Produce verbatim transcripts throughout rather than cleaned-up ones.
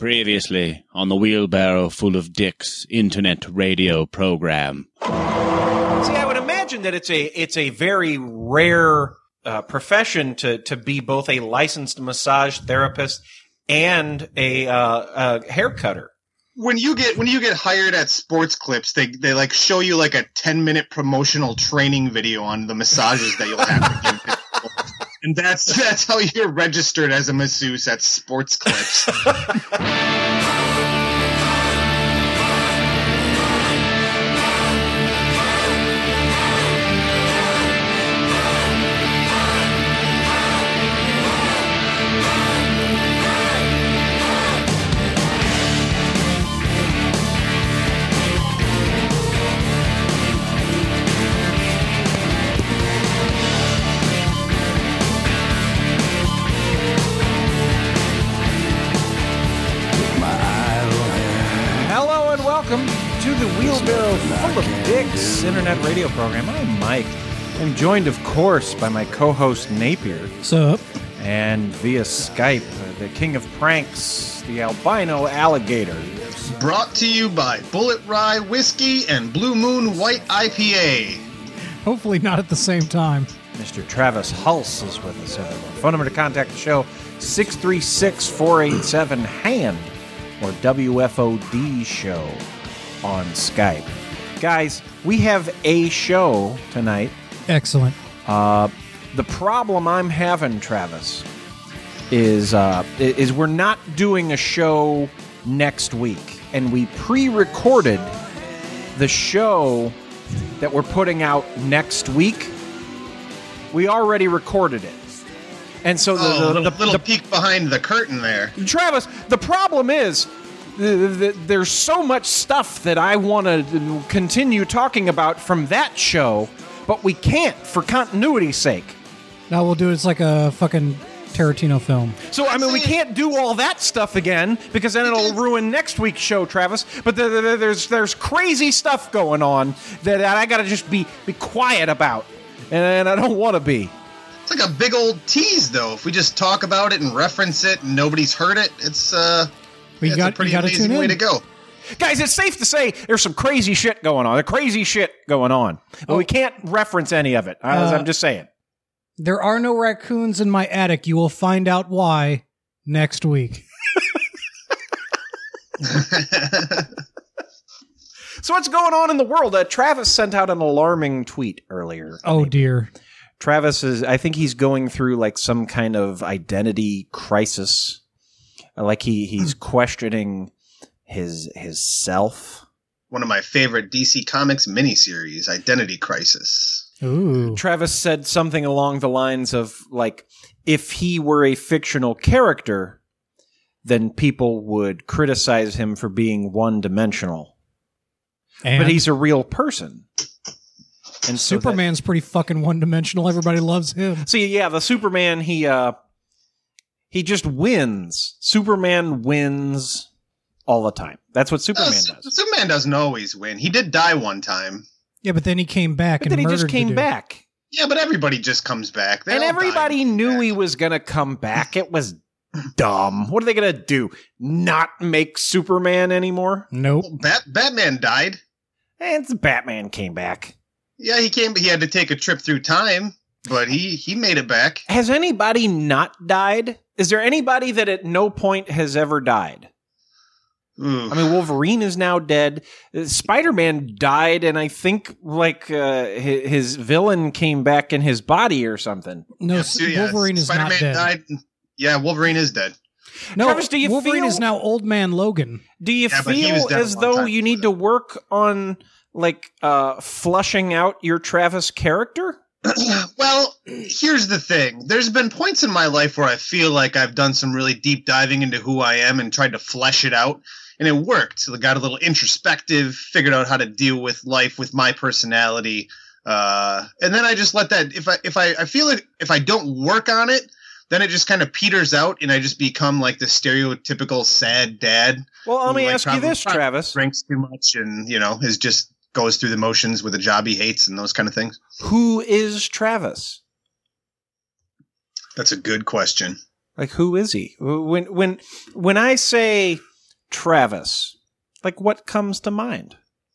Previously on the Wheelbarrow Full of Dicks internet radio program. See, I would imagine that it's a it's a very rare uh, profession to to be both a licensed massage therapist and a, uh, a hair cutter. When you get when you get hired at Sports Clips, they they like show you like a ten minute promotional training video on the massages that you'll have to give people. And that's that's how you're registered as a masseuse at Sports Clips. Welcome to the Wheelbarrow Full of Dicks internet radio program. I'm Mike. I'm joined, of course, by my co-host Napier. What's up? And via Skype, uh, the king of pranks, the albino alligator. Brought to you by Bullet Rye Whiskey and Blue Moon White I P A. Hopefully not at the same time. Mister Travis Hulse is with us, everyone. Phone number to contact the show, six three six, four eight seven, HAND, or W F O D show on Skype. Guys, we have a show tonight. Excellent. Uh, the problem I'm having, Travis, is uh, is we're not doing a show next week, and we pre-recorded the show that we're putting out next week. We already recorded it. And so the, oh, the, little, the, little the peek behind the curtain there. Travis, the problem is the, the, there's so much stuff that I want to continue talking about from that show, but we can't for continuity's sake. Now we'll do it. It's like a fucking Tarantino film. So, I mean, we can't do all that stuff again because then it'll ruin next week's show, Travis. But the, the, the, there's there's crazy stuff going on that I got to just be, be quiet about, and I don't want to be. It's like a big old tease, though. If we just talk about it and reference it and nobody's heard it, it's, uh, we it's got, a pretty you amazing way in. to go. Guys, it's safe to say there's some crazy shit going on. There's crazy shit going on. But oh. we can't reference any of it. Uh, I'm just saying. There are no raccoons in my attic. You will find out why next week. So what's going on in the world? Uh, Travis sent out an alarming tweet earlier. Oh, dear. Travis is, I think he's going through like some kind of identity crisis. Like he, he's questioning his his self. One of my favorite D C Comics miniseries, Identity Crisis. Ooh. Travis said something along the lines of like, if he were a fictional character, then people would criticize him for being one-dimensional. And? But he's a real person. And so Superman's that, pretty fucking one-dimensional. Everybody loves him. See, yeah, the Superman, he uh, he just wins. Superman wins all the time. That's what Superman uh, does. Superman doesn't always win. He did die one time. Yeah, but then he came back but and then he murdered just came the dude. back. Yeah, but everybody just comes back. They and everybody knew back. he was going to come back. It was dumb. What are they going to do? Not make Superman anymore? Nope. Well, Bat- Batman died. And Batman came back. Yeah, he came. He had to take a trip through time, but he, he made it back. Has anybody not died? Is there anybody that at no point has ever died? Ooh. I mean, Wolverine is now dead. Spider-Man died, and I think like uh, his, his villain came back in his body or something. No, yeah, so, yeah, Wolverine is Spider-Man not dead. Died. Yeah, Wolverine is dead. No, Travis, do you Wolverine feel, is now Old Man Logan. Do you yeah, feel as though you need to work on like uh, flushing out your Travis character? Well, here's the thing. There's been points in my life where I feel like I've done some really deep diving into who I am and tried to flesh it out. And it worked. So I got a little introspective, figured out how to deal with life with my personality. Uh, and then I just let that, if I, if I, I feel like if I don't work on it, then it just kind of peters out and I just become like the stereotypical sad dad. Well, let who, me like, ask you this, Travis. Drinks too much and, you know, is just goes through the motions with a job he hates and those kind of things. Who is Travis? That's a good question. Like, who is he? When, when, when I say Travis, like what comes to mind?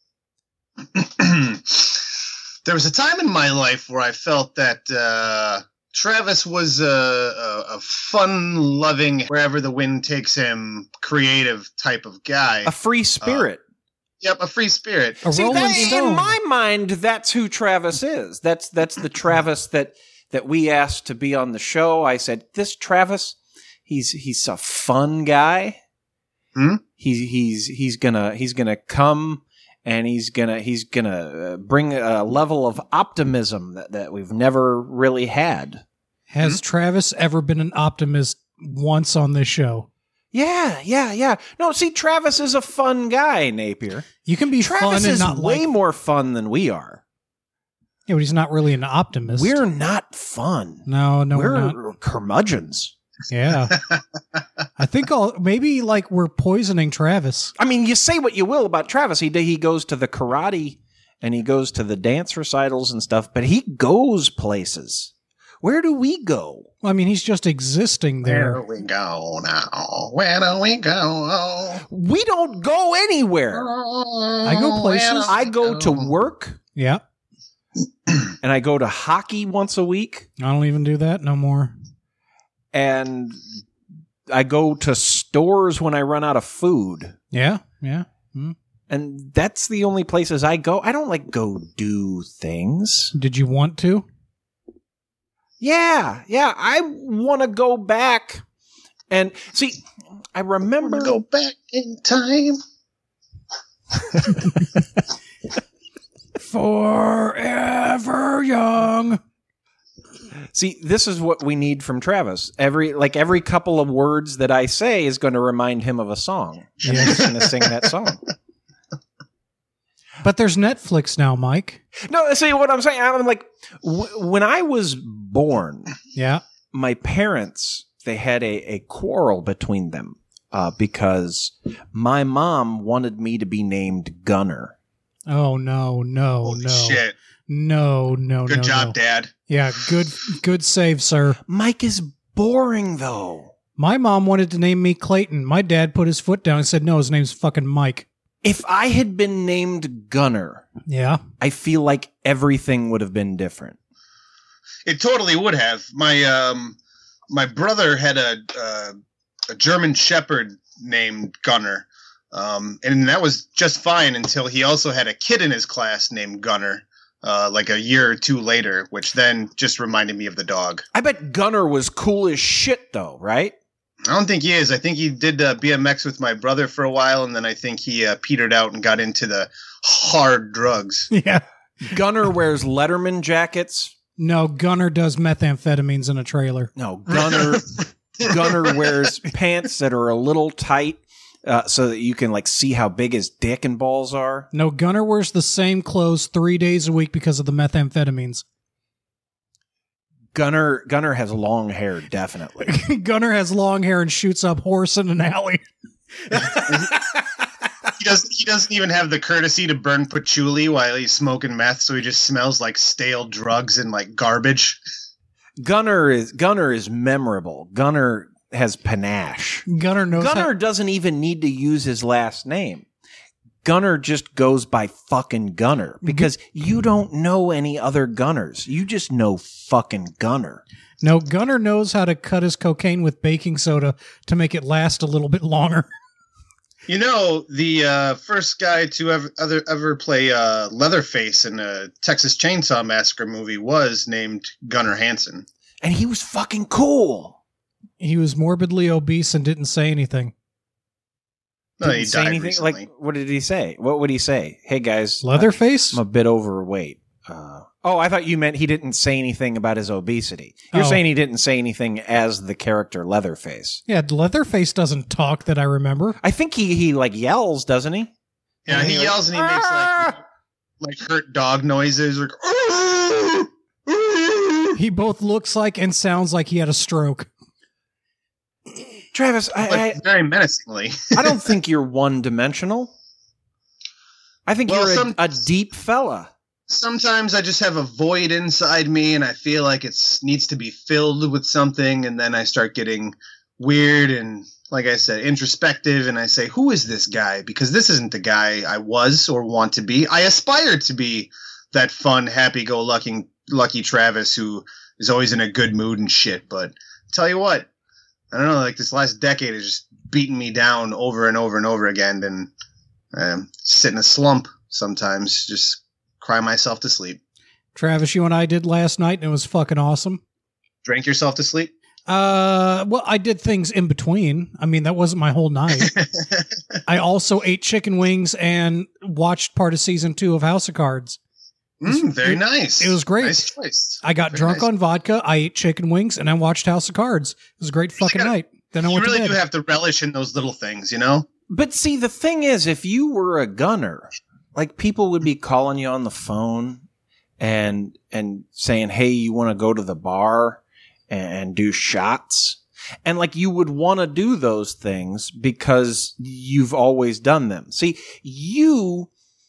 There was a time in my life where I felt that uh, Travis was a, a, a fun-loving, wherever the wind takes him, creative type of guy. A free spirit. Uh, yep, a free spirit. A See, Rolling that, Stone. in my mind, that's who Travis is. That's that's the Travis that that we asked to be on the show. I said, this Travis, he's he's a fun guy. Hmm? He's he's he's gonna he's gonna come. And he's gonna he's gonna bring a level of optimism that, that we've never really had. Has Travis ever been an optimist once on this show? Yeah, yeah, yeah. No, see, Travis is a fun guy, Napier. You can be Travis fun and is not way like. more fun than we are. Yeah, but he's not really an optimist. We're not fun. no, no, we're, we're not. curmudgeons. Yeah, I think I'll maybe like we're poisoning Travis. I mean, you say what you will about Travis. He he goes to the karate and he goes to the dance recitals and stuff, but he goes places. Where do we go? I mean, he's just existing Where there. do we go now? Where do we go? We don't go anywhere. I go places. I go to work Yeah, and I go to hockey once a week. I don't even do that no more. And I go to stores when I run out of food. Yeah, yeah. Hmm. And that's the only places I go. I don't like go do things. Did you want to? Yeah, yeah. I want to go back and see. I remember. Go back in time. Forever young. See, this is what we need from Travis. Every like every couple of words that I say is going to remind him of a song. And Yeah. he's going to sing that song. But there's Netflix now, Mike. No, see what I'm saying. I'm like, w- when I was born, Yeah. my parents they had a, a quarrel between them uh, because my mom wanted me to be named Gunner. Oh no, no, Holy no, shit. no, no, Good no, job, no. Dad. Yeah, good, good save, sir. Mike is boring though. My mom wanted to name me Clayton. My dad put his foot down and said, "No, his name's fucking Mike." If I had been named Gunner, Yeah. I feel like everything would have been different. It totally would have. My um, my brother had a uh, a German Shepherd named Gunner, um, and that was just fine until he also had a kid in his class named Gunner, uh, like a year or two later, which then just reminded me of the dog. I bet Gunner was cool as shit though, right? I don't think he is. I think he did uh, B M X with my brother for a while, and then I think he uh, petered out and got into the hard drugs. Yeah. Gunner wears Letterman jackets. No, Gunner does methamphetamines in a trailer. No, Gunner Gunner wears pants that are a little tight uh, so that you can like see how big his dick and balls are. No, Gunner wears the same clothes three days a week because of the methamphetamines. Gunner Gunner has long hair, definitely. Gunner has long hair and shoots up horse in an alley. He doesn't. He doesn't even have the courtesy to burn patchouli while he's smoking meth, so he just smells like stale drugs and like garbage. Gunner is Gunner is memorable. Gunner has panache. Gunner knows how- Gunner doesn't even need to use his last name. Gunner just goes by fucking Gunner because you don't know any other Gunners. You just know fucking Gunner. No, Gunner knows how to cut his cocaine with baking soda to make it last a little bit longer. You know, the uh, first guy to ever ever, ever play uh, Leatherface in a Texas Chainsaw Massacre movie was named Gunnar Hansen. And he was fucking cool. He was morbidly obese and didn't say anything. No, he Didn't say died anything. recently. Like, what did he say? What would he say? Hey guys, Leatherface? I'm a bit overweight. Uh, oh, I thought you meant he didn't say anything about his obesity. You're Oh. saying he didn't say anything as the character Leatherface. Yeah, Leatherface doesn't talk that I remember. I think he he like yells, doesn't he? Yeah, he yells and he makes like like hurt dog noises, like. He both looks like and sounds like he had a stroke. Travis, I, But I very menacingly. I don't think you're one dimensional. I think Well, you're some- a, a deep fella. Sometimes I just have a void inside me, and I feel like it needs to be filled with something, and then I start getting weird and like I said, introspective, and I say, who is this guy? Because this isn't the guy I was or want to be. I aspire to be that fun, happy-go-lucky lucky Travis who is always in a good mood and shit. But tell you what, I don't know, like this last decade has just beaten me down over and over and over again, and um, sit in a slump sometimes, just cry myself to sleep. Travis, you and I did last night, and it was fucking awesome. Drank yourself to sleep? Uh, well, I did things in between. I mean, that wasn't my whole night. I also ate chicken wings and watched part of season two of House of Cards. Mm, very it, nice. It was great. Nice choice. I got very drunk nice. on vodka. I ate chicken wings, and I watched House of Cards. It was a great fucking gotta, night. Then I you went really to bed. do have to relish in those little things, you know? But see, the thing is, if you were a gunner, like people would be calling you on the phone and and saying, hey, you want to go to the bar and do shots? And like you would want to do those things because you've always done them. See, you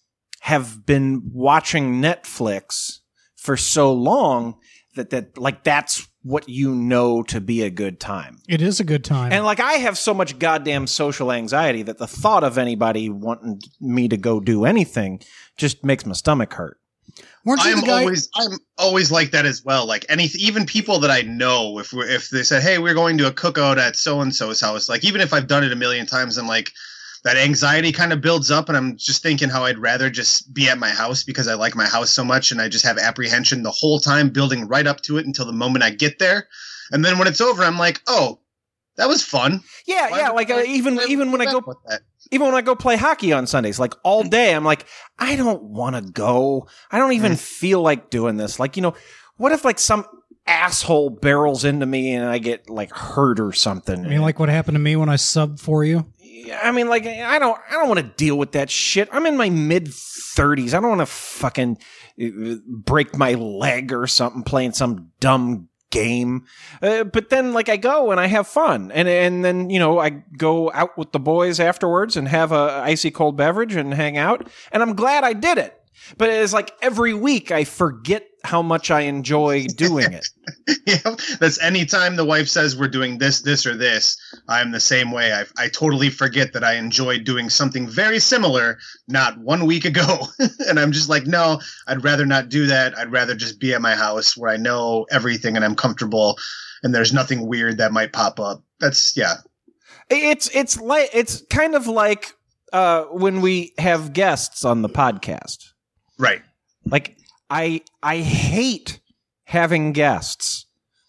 have been watching Netflix for so long that that like that's what you know to be a good time. It is a good time. And like I have so much goddamn social anxiety that the thought of anybody wanting me to go do anything just makes my stomach hurt. Weren't you I'm the guy? always I'm always like that as well. Like any even people that I know, if we if they said, hey, we're going to a cookout at so and so's house, like even if I've done it a million times, I'm like, that anxiety kind of builds up, and I'm just thinking how I'd rather just be at my house because I like my house so much, and I just have apprehension the whole time building right up to it until the moment I get there. And then when it's over, I'm like, oh, that was fun. Yeah, Why yeah. would Like I- uh, even why even would when I go with that? even when I go play hockey on Sundays, like all day, I'm like, I don't want to go. I don't even Mm. feel like doing this. Like, you know, what if like some asshole barrels into me and I get like hurt or something? I mean, like what happened to me when I subbed for you? I mean, like, I don't, I don't want to deal with that shit. I'm in my mid thirties. I don't want to fucking uh, break my leg or something playing some dumb game. Uh, but then, like, I go and I have fun, and and then you know I go out with the boys afterwards and have a icy cold beverage and hang out, and I'm glad I did it. But it's like every week I forget how much I enjoy doing it. Yeah, that's anytime the wife says we're doing this, this, or this, I'm the same way. I, I totally forget that I enjoyed doing something very similar not one week ago. And I'm just like, no, I'd rather not do that. I'd rather just be at my house where I know everything and I'm comfortable and there's nothing weird that might pop up. That's, yeah. It's it's like it's kind of like uh, when we have guests on the podcast. Right. Like I I hate having guests.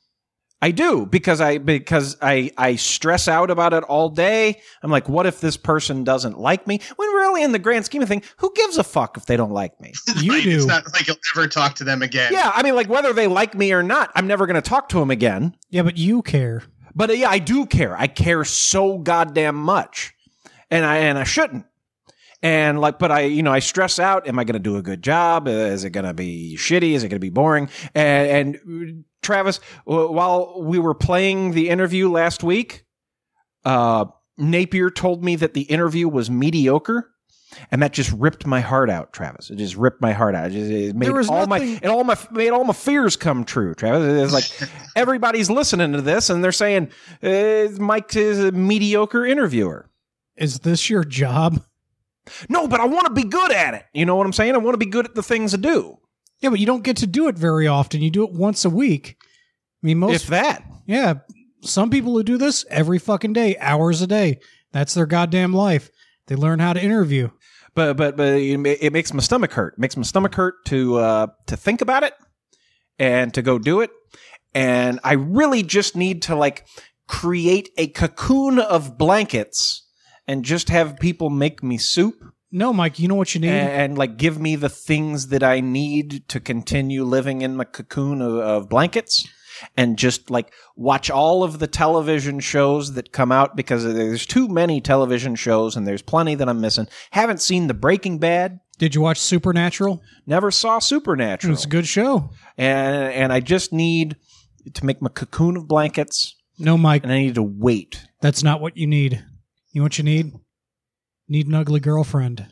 I do because I because I I stress out about it all day. I'm like, what if this person doesn't like me? When really, in the grand scheme of things, who gives a fuck if they don't like me? You Right. do. It's not like you'll ever talk to them again. Yeah, I mean, like whether they like me or not, I'm never going to talk to them again. Yeah, but you care. But uh, yeah, I do care. I care so goddamn much, and I and I shouldn't. And like, but I, you know, I stress out. Am I going to do a good job? Uh, is it going to be shitty? Is it going to be boring? And, and Travis, w- while we were playing the interview last week, uh, Napier told me that the interview was mediocre, and that just ripped my heart out. Travis, it just ripped my heart out. It, just, it made There was all nothing- my it all my made all my fears come true. Travis, it's like everybody's listening to this, and they're saying uh, Mike is a mediocre interviewer. Is this your job? No, but I want to be good at it. You know what I'm saying? I want to be good at the things I do. Yeah, but you don't get to do it very often. You do it once a week. I mean, most If that. yeah, some people who do this every fucking day, hours a day. That's their goddamn life. They learn how to interview. But but but it, ma- it makes my stomach hurt. It makes my stomach hurt to uh, to think about it and to go do it. And I really just need to like create a cocoon of blankets and just have people make me soup. No, Mike, you know what you need? And, and like give me the things that I need to continue living in my cocoon of, of blankets, and just like watch all of the television shows that come out, because there's too many television shows and there's plenty that I'm missing. Haven't seen the Breaking Bad. Did you watch Supernatural? Never saw Supernatural. It's a good show. And and I just need to make my cocoon of blankets, No, Mike, and I need to wait. that's not what you need. You know what you need? Need an ugly girlfriend.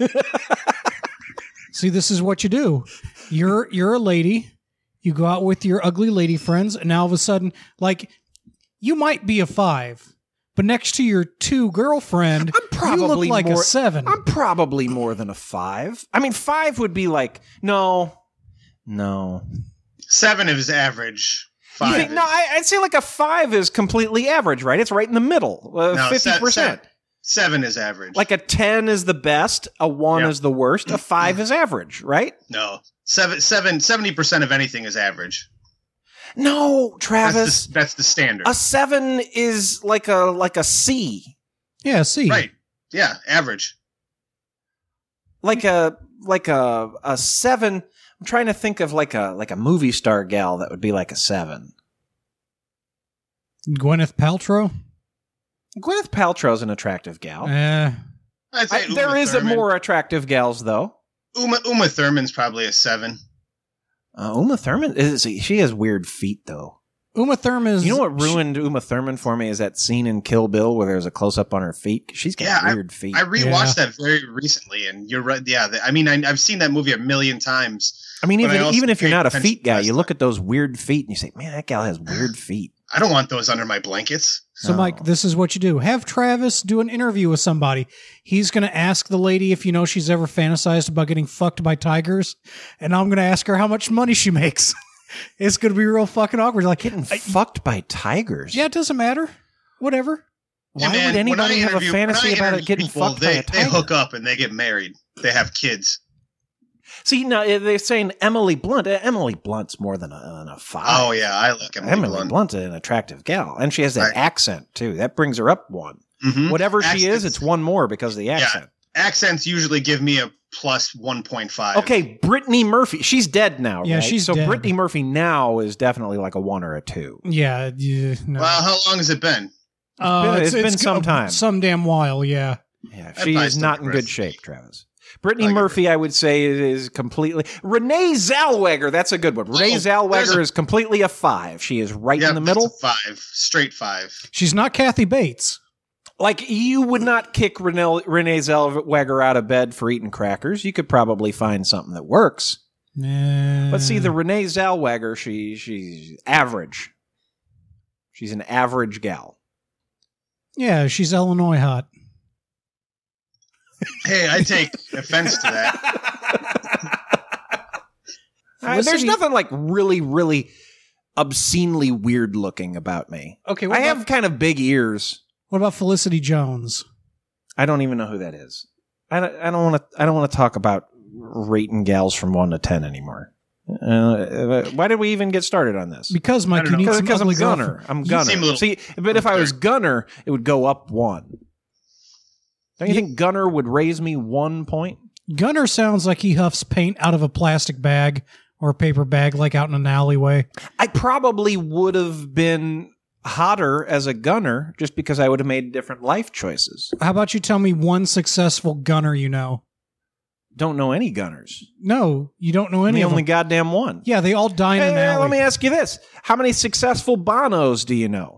See, this is what you do. You're you're a lady. You go out with your ugly lady friends, and now all of a sudden, like, you might be a five, But next to your two girlfriend, I'm probably you look like more, a seven. I'm probably more than a five. I mean, five would be like no, no. Seven is average. Five. You think, is, no, I, I'd say like a five is completely average, right? It's right in the middle, no, fifty se- percent. se- seven is average. Like a ten is the best, a one Yeah. is the worst, a five is average, right? no, seven, seven, seventy percent of anything is average. No, That's Travis. the, that's the standard. A seven is like a like a C, yeah, see. Right. Yeah, average. like a like a a seven. I'm trying to think of like a like a movie star gal that would be like a seven. Gwyneth Paltrow? Gwyneth Paltrow's an attractive gal. Eh. I'd say I, there Uma is a Thurman. more attractive gals though. Uma, Uma Thurman's probably a seven. Uh, Uma Thurman is she has weird feet though. Uma Thurman is... You know what ruined Uma Thurman for me is that scene in Kill Bill where there's a close up on her feet. She's got Yeah, weird feet. I rewatched that very recently, and you're right. Yeah, the, I mean, I, I've seen that movie a million times. I mean, but I even also even if you're paid not a attention feet guy, last you look time. at those weird feet and you say, "Man, that gal has weird feet." I don't want those under my blankets. So, Oh. Mike, this is what you do. Have Travis do an interview with somebody. He's going to ask the lady if you know she's ever fantasized about getting fucked by tigers, and I'm going to ask her how much money she makes. It's going to be real fucking awkward. Like, Getting I- fucked by tigers. yeah, it doesn't matter. Whatever. Why Yeah, man, would when I anybody have a interview- when fantasy I about it interview getting people, fucked they, by a tiger? They hook up and they get married. They have kids. See, now they're saying Emily Blunt. Uh, Emily Blunt's more than a, than a five. Oh yeah, I like Emily, Emily Blunt. Blunt's an attractive gal, and she has that Right. accent too. That brings her up one. Mhm. Whatever she Accents- is, it's one more because of the accent. Accents usually give me a plus one point five. Okay, Brittany Murphy. She's dead now. Yeah, right? she's so dead. Brittany Murphy now is definitely like a one or a two. Yeah. yeah no. Well, how long has it been? Uh, been- it's been some time. Some damn while, yeah. Yeah, I'd she probably is still not in progress. good shape, Travis. Brittany I'll give Murphy, I would say, is completely. Renee Zellweger, that's a good one. Renee Oh, there's Zellweger a- is completely a five. She is right Yeah, in the that's middle. a five, straight five. She's not Kathy Bates. Like, you would not kick Renee, Renee Zellweger out of bed for eating crackers. You could probably find something that works. Uh, But see, the Renee Zellweger, she she's average. She's an average gal. Yeah, she's Illinois hot. Hey, I take offense to that. Uh, there's Felicity- nothing like really, really obscenely weird looking about me. Okay, what I about, have kind of big ears. what about Felicity Jones? I don't even know who that is. I don't. I don't want to. I don't want to talk about rating gals from one to ten anymore. Uh, why did we even get started on this? Because, Mike, I don't you know. need some Because I'm ugly Gunner. girlfriend. I'm You Gunner. seem a little- See, but if I was Gunner, it would go up one. Don't you Yeah. think Gunner would raise me one point? Gunner sounds like he huffs paint out of a plastic bag or a paper bag, like out in an alleyway. I probably would have been hotter as a Gunner just because I would have made different life choices. How about you tell me one successful gunner you know? Don't know any Gunners. No, you don't know any the of only them. goddamn one. Yeah, they all die in Hey, an hey, alley. let me ask you this: how many successful Bonos do you know?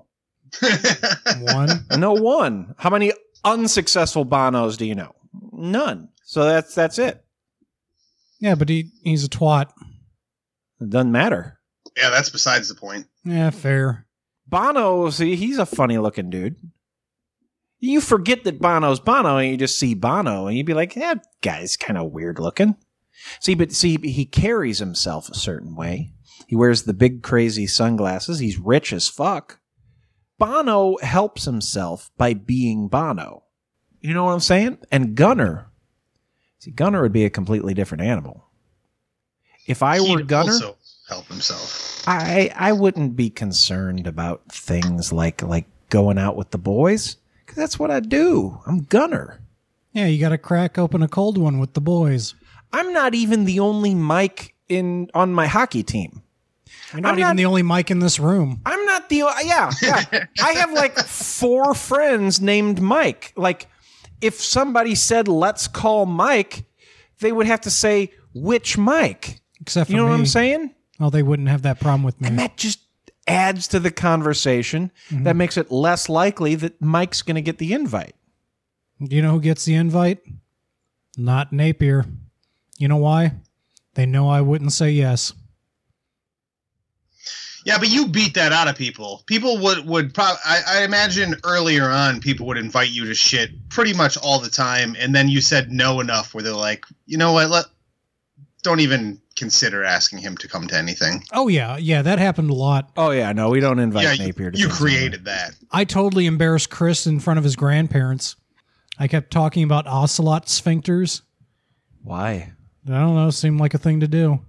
One. I know one. How many unsuccessful Bonos do you know? None. So that's that's it. Yeah, but he he's a twat. It doesn't matter. Yeah, that's besides the point. Yeah, fair. Bono, see, he's a funny looking dude. You forget that Bono's Bono, and you just see Bono, and you'd be like, "That guy's kind of weird looking." See, but see, he carries himself a certain way. He wears the big crazy sunglasses. He's rich as fuck. Bono helps himself by being Bono. You know what I'm saying? And Gunner, see, Gunner would be a completely different animal. If I were He'd Gunner, also help himself. I I wouldn't be concerned about things like like going out with the boys, because that's what I do. I'm Gunner. Yeah, you got to crack open a cold one with the boys. I'm not even the only Mike in on my hockey team. You're not I'm even not- the only mic in this room. I'm not the yeah yeah. I have like four friends named Mike. Like, if somebody said let's call Mike, they would have to say which Mike. Except for You know me. what I'm saying? Oh, they wouldn't have that problem with me. And that just adds to the conversation. That makes it less likely that Mike's going to get the invite. Do you know who gets the invite? Not Napier. You know why? They know I wouldn't say yes. Yeah, but you beat that out of people. People would would probably. I, I imagine earlier on, people would invite you to shit pretty much all the time, and then you said no enough where they're like, you know what? Let don't even consider asking him to come to anything. Oh yeah, yeah, that happened a lot. Oh yeah, no, we don't invite Yeah, Napier you, to you things created that. I totally embarrassed Chris in front of his grandparents. I kept talking about ocelot sphincters. Why? I don't know, seemed like a thing to do.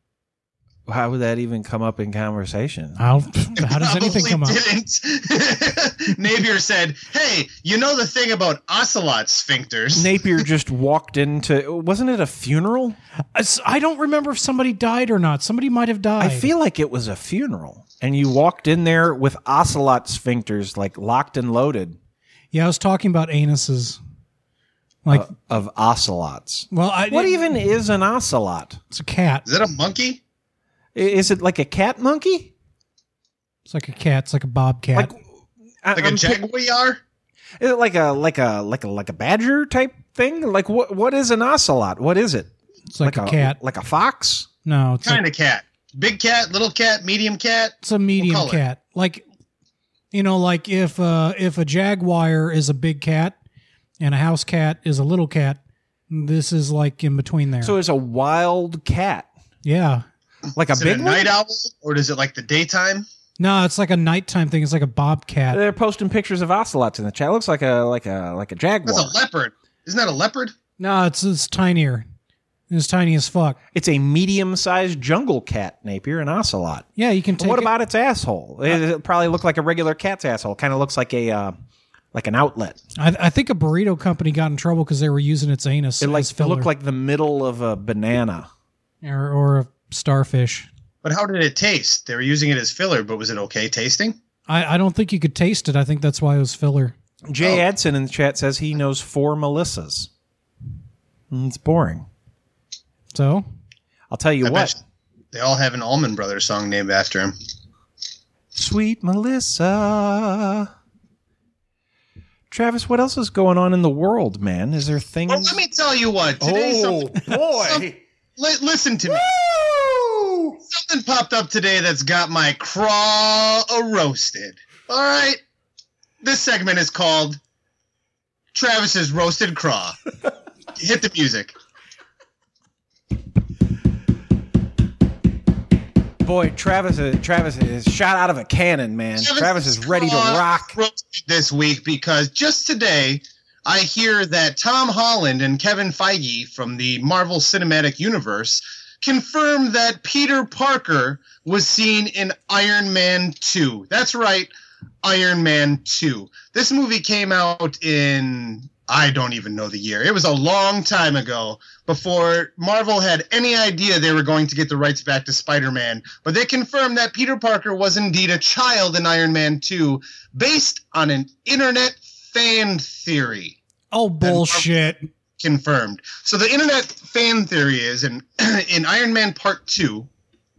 How would that even come up in conversation? How, how does anything come up? Didn't. Napier said, "Hey, you know the thing about ocelot sphincters?" Napier just walked into. Wasn't it a funeral? I don't remember if somebody died or not. Somebody might have died. I feel like it was a funeral, and you walked in there with ocelot sphincters, like locked and loaded. Yeah, I was talking about anuses. Like uh, of ocelots. Well, I, what even is an ocelot? It's a cat. Is that a monkey? Is it like a cat monkey? It's like a cat. It's like a bobcat. Like, like a jaguar? Is it like a like a like a like a badger type thing? Like what what is an ocelot? What is it? It's like, like a, a cat. Like a fox? No, it's kind like, of cat. Big cat, little cat, medium cat. It's a medium cat. Like you know, like if uh, if a jaguar is a big cat and a house cat is a little cat, this is like in between there. So it's a wild cat. Yeah. Like a is big it a one? night owl, or is it like the daytime? No, it's like a nighttime thing. It's like a bobcat. They're posting pictures of ocelots in the chat. It looks like a like a like a jaguar. That's a leopard. Isn't that a leopard? No, it's it's tinier. It's tiny as fuck. It's a medium-sized jungle cat, Napier, an ocelot. Yeah, you can take. What it. about its asshole? It, it probably look like a regular cat's asshole. Kind of looks like a uh, like an outlet. I, I think a burrito company got in trouble because they were using its anus. It like as it filler. looked like the middle of a banana, or or a starfish. But how did it taste? They were using it as filler, but was it okay tasting? I, I don't think you could taste it. I think that's why it was filler. Jay Oh. Edson in the chat says he knows four Melissas. Mm, It's boring. So I'll tell you I what. bet they all have an Allman Brothers song named after him. Sweet Melissa. Travis, what else is going on in the world, man? Is there things? Well, let me tell you what. Today, oh something, boy! some- li- listen to me. Woo! Something popped up today that's got my craw roasted. All right. This segment is called Travis's Roasted Craw. Hit the music. Boy, Travis is, Travis is shot out of a cannon, man. Travis, Travis is ready to rock. Roasted this week because just today I hear that Tom Holland and Kevin Feige from the Marvel Cinematic Universe confirmed that Peter Parker was seen in Iron Man two. That's right, Iron Man two. This movie came out in, I don't even know the year. It was a long time ago, before Marvel had any idea they were going to get the rights back to Spider-Man. But they confirmed that Peter Parker was indeed a child in Iron Man two, based on an internet fan theory. oh bullshit. Confirmed. So the internet fan theory is in in Iron Man Part two,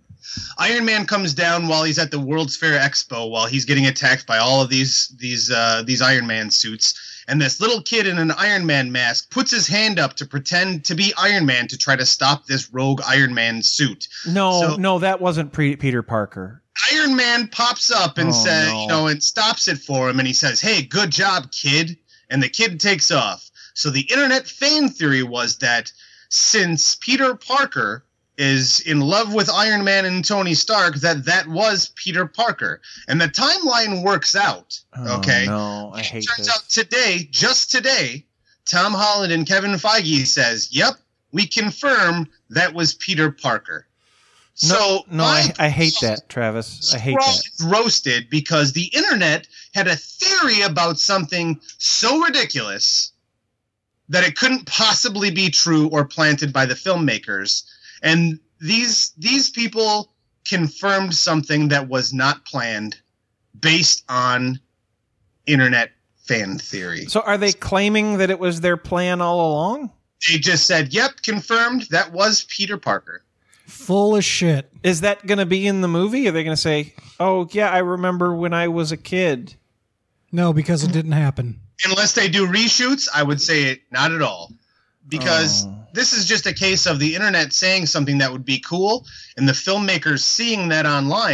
Iron Man comes down while he's at the World's Fair Expo while he's getting attacked by all of these these uh, these Iron Man suits. And this little kid in an Iron Man mask puts his hand up to pretend to be Iron Man to try to stop this rogue Iron Man suit. No, So- no, that wasn't pre- Peter Parker. Iron Man pops up and Oh, says, no. you know, and stops it for him, and he says, "Hey, good job, kid." And the kid takes off. So the internet fan theory was that since Peter Parker is in love with Iron Man and Tony Stark, that that was Peter Parker. And the timeline works out, Oh, okay? no, I hate Turns this. out today, just today, Tom Holland and Kevin Feige says, "Yep, we confirm that was Peter Parker." No, So no, I, my- I hate that, Travis. I hate Raw that. is roasted because the internet had a theory about something so ridiculous that it couldn't possibly be true or planted by the filmmakers. And these these people confirmed something that was not planned based on internet fan theory. So are they claiming that it was their plan all along? They just said, "Yep, confirmed that was Peter Parker." Full of shit. Is that going to be in the movie? Are they going to say, "Oh yeah, I remember when I was a kid"? No, because it didn't happen. Unless they do reshoots, I would say it not at all. Because Oh. this is just a case of the internet saying something that would be cool, and the filmmakers seeing that online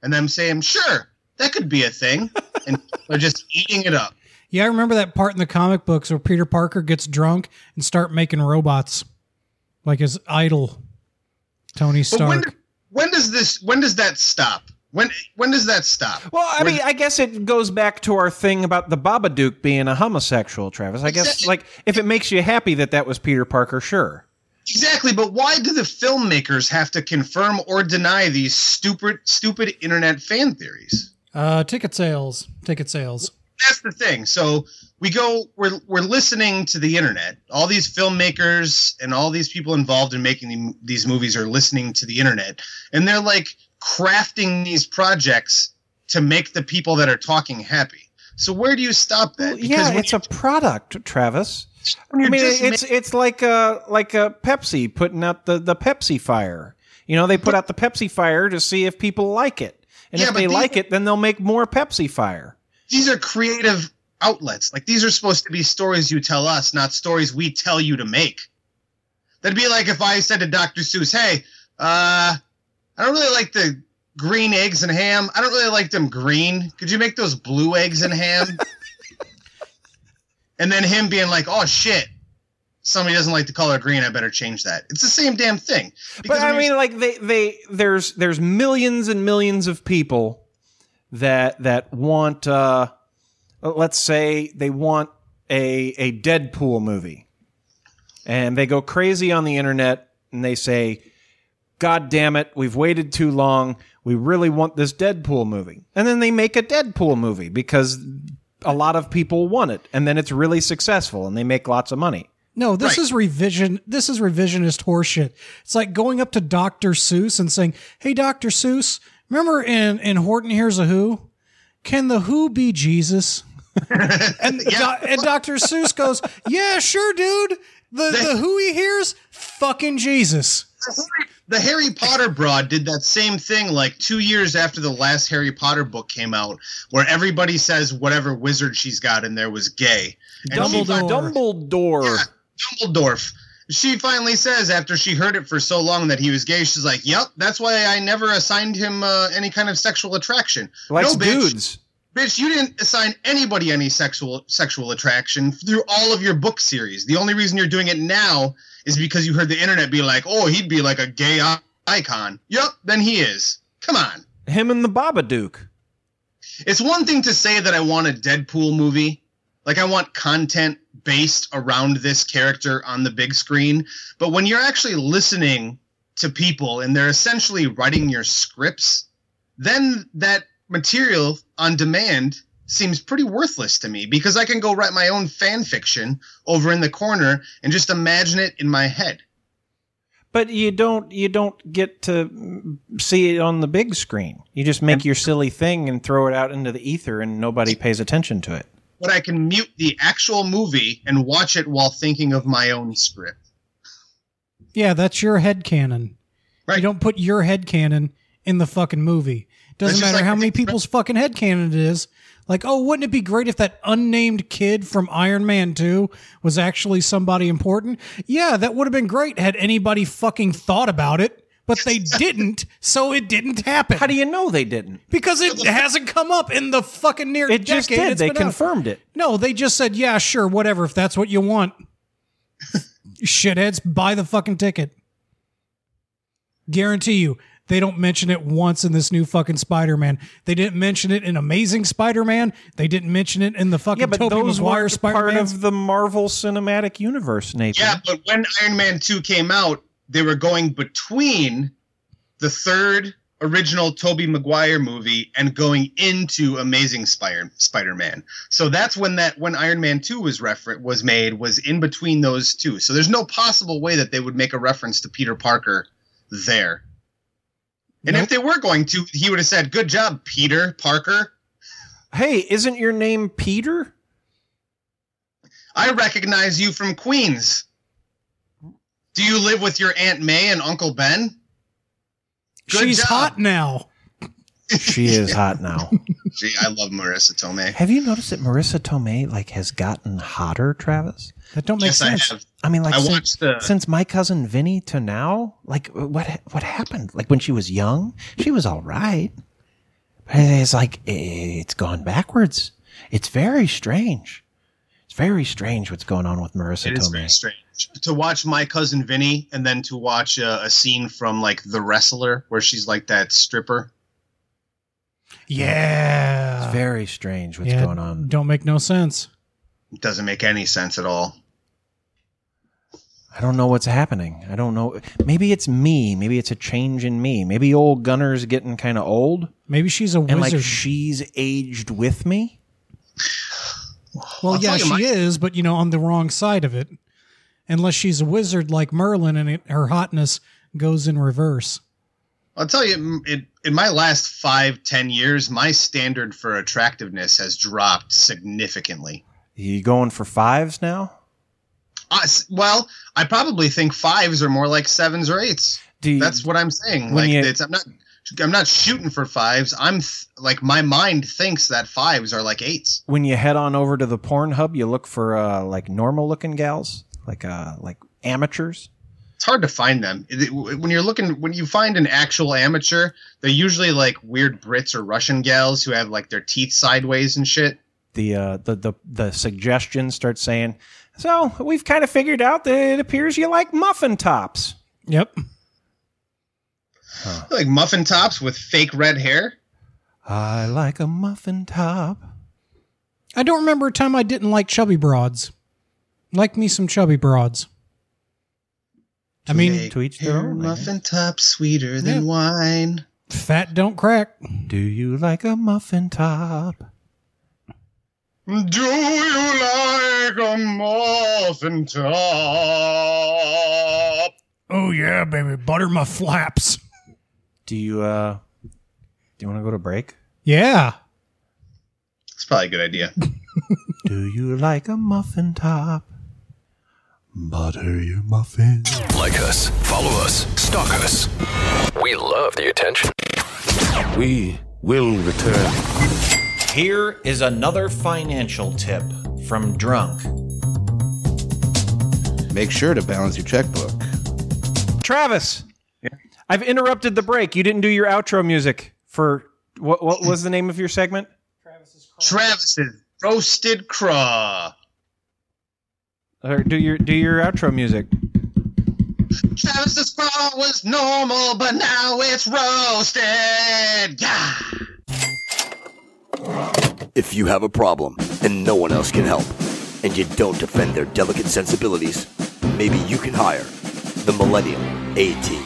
and them saying, sure, that could be a thing. And they're just eating it up. Yeah, I remember that part in the comic books where Peter Parker gets drunk and start making robots like his idol, Tony Stark. When, when does this? When does that stop? When when does that stop? Well, I Where mean, I guess it goes back to our thing about the Babadook being a homosexual, Travis. I guess, Exactly. like, if it makes you happy that that was Peter Parker, sure. Exactly, but why do the filmmakers have to confirm or deny these stupid, stupid internet fan theories? Uh, ticket sales. Ticket sales. That's the thing. So we go, we're we're listening to the internet. All these filmmakers and all these people involved in making the, these movies are listening to the internet, and they're like crafting these projects to make the people that are talking happy. So where do you stop that? Well, yeah, when it's you- a product, Travis. when I you're mean, just it's ma- it's like a like a Pepsi putting out the, the Pepsi fire. You know, they put out the Pepsi fire to see if people like it, and Yeah, if but they these- like it, then they'll make more Pepsi fire. these are creative outlets. Like, these are supposed to be stories you tell us, not stories we tell you to make. That'd be like if I said to Doctor Seuss, hey, uh, I don't really like the green eggs and ham. I don't really like them green. Could you make those blue eggs and ham? And then him being like, oh, shit. Somebody doesn't like the color green. I better change that. It's the same damn thing. But Because I when you're- mean, like they, they there's there's millions and millions of people that that want uh, let's say they want a a Deadpool movie, and they go crazy on the internet and they say, God damn it, we've waited too long. We really want this Deadpool movie. And then they make a Deadpool movie because a lot of people want it, and then it's really successful and they make lots of money. No, this Right. is revision. This is revisionist horseshit. It's like going up to Doctor Seuss and saying, "Hey, Doctor Seuss, remember in in Horton Hears a Who? Can the Who be Jesus?" and Yeah. Do- and Doctor Seuss goes, "Yeah, sure, dude. The the Who he hears, fucking Jesus." The Harry Potter broad did that same thing like two years after the last Harry Potter book came out, where everybody says whatever wizard she's got in there was gay. And she Dumbledore. Dumbledore. Yeah, Dumbledore. She finally says, after she heard it for so long that he was gay, she's like, yep, that's why I never assigned him uh, any kind of sexual attraction. Likes no, bitch, dudes. bitch, you didn't assign anybody any sexual sexual attraction through all of your book series. The only reason you're doing it now is because you heard the internet be like, oh, he'd be like a gay i- icon. Yep, then he is. Come on. Him and the Babadook. It's one thing to say that I want a Deadpool movie. Like, I want content based around this character on the big screen. But when you're actually listening to people and they're essentially writing your scripts, then that material on demand seems pretty worthless to me, because I can go write my own fan fiction over in the corner and just imagine it in my head. But you don't you don't get to see it on the big screen. You just make your silly thing and throw it out into the ether and nobody pays attention to it. But I can mute the actual movie and watch it while thinking of my own script. Yeah, that's your headcanon. Right. You don't put your headcanon in the fucking movie. Doesn't That's just matter like how the many thing- people's fucking headcanon it is. Like, oh, wouldn't it be great if that unnamed kid from Iron Man two was actually somebody important? Yeah, that would have been great had anybody fucking thought about it, but they didn't, so it didn't happen. How do you know they didn't? Because it hasn't come up in the fucking near It just decade did. it's They been out. confirmed it. No, they just said, yeah, sure, whatever, if that's what you want. Shitheads, buy the fucking ticket. Guarantee you, they don't mention it once in this new fucking Spider-Man. They didn't mention it in Amazing Spider-Man. They didn't mention it in the fucking Yeah, but Tobey those Maguire weren't part Spider-Man. of the Marvel Cinematic Universe, Nathan. Yeah, but when Iron Man two came out, they were going between the third original Tobey Maguire movie and going into Amazing Spider- Spider-Man. So that's when that when Iron Man two was refer- was made, was in between those two. So there's no possible way that they would make a reference to Peter Parker there. And Nope. if they were going to, he would have said, good job, Peter Parker. Hey, isn't your name Peter? I recognize you from Queens. Do you live with your Aunt May and Uncle Ben? Good She's job. hot now. She is hot now. Gee, I love Marissa Tomei. Have you noticed that Marissa Tomei like has gotten hotter, Travis? That don't make Yes, sense. I have. I mean, like I since, watched the- since My Cousin Vinny to now, like what what happened? Like when she was young, she was all right. It's like, it's gone backwards. It's very strange. It's very strange what's going on with Marissa Tomei. It is very strange. To watch My Cousin Vinny and then to watch a, a scene from, like, The Wrestler where she's like that stripper. Yeah. It's very strange what's yeah, going on. Don't make no sense. It doesn't make any sense at all. I don't know what's happening. I don't know. Maybe it's me. Maybe it's a change in me. Maybe old Gunner's getting kind of old. Maybe she's a wizard. And, like, she's aged with me. Well, I'll yeah, tell she you my- is, but, you know, on the wrong side of it. Unless she's a wizard like Merlin and it, her hotness goes in reverse. I'll tell you, it, in my last five, ten years, my standard for attractiveness has dropped significantly. You going for fives now? Uh, well, I probably think fives are more like sevens or eights. Do you, That's what I'm saying. when Like, you- it's, I'm not, I'm not shooting for fives. I'm th- like, my mind thinks that fives are like eights. when you head on over to the Pornhub, you look for uh, like normal looking gals, like uh, like amateurs. It's hard to find them. It- it- when you're looking, when you find an actual amateur, they're usually like weird Brits or Russian gals who have like their teeth sideways and shit. The uh, the the the suggestion starts saying, "So we've kind of figured out that it appears you like muffin tops." Yep. Like muffin tops with fake red hair. I like a muffin top. I don't remember a time I didn't like chubby broads. Like me some chubby broads. I mean, Fake to each their hair, own, I muffin tops sweeter than Yeah. wine. fat don't crack. do you like a muffin top? Do you like a muffin top? Oh yeah, baby, butter my flaps. Do you uh, do you want to go to break? Yeah. It's probably a good idea. Do you like a muffin top? Butter your muffin. Like us, follow us, stalk us. We love the attention. We will return. Here is another financial tip from Drunk. Make sure to balance your checkbook. Travis, I've interrupted the break. You didn't do your outro music for what? What was the name of your segment? Travis's Roasted Craw. Or do your do your outro music. Travis's Craw was normal, but now it's roasted. Yeah. If you have a problem and no one else can help, and you don't defend their delicate sensibilities, maybe you can hire the Millennium A-Team.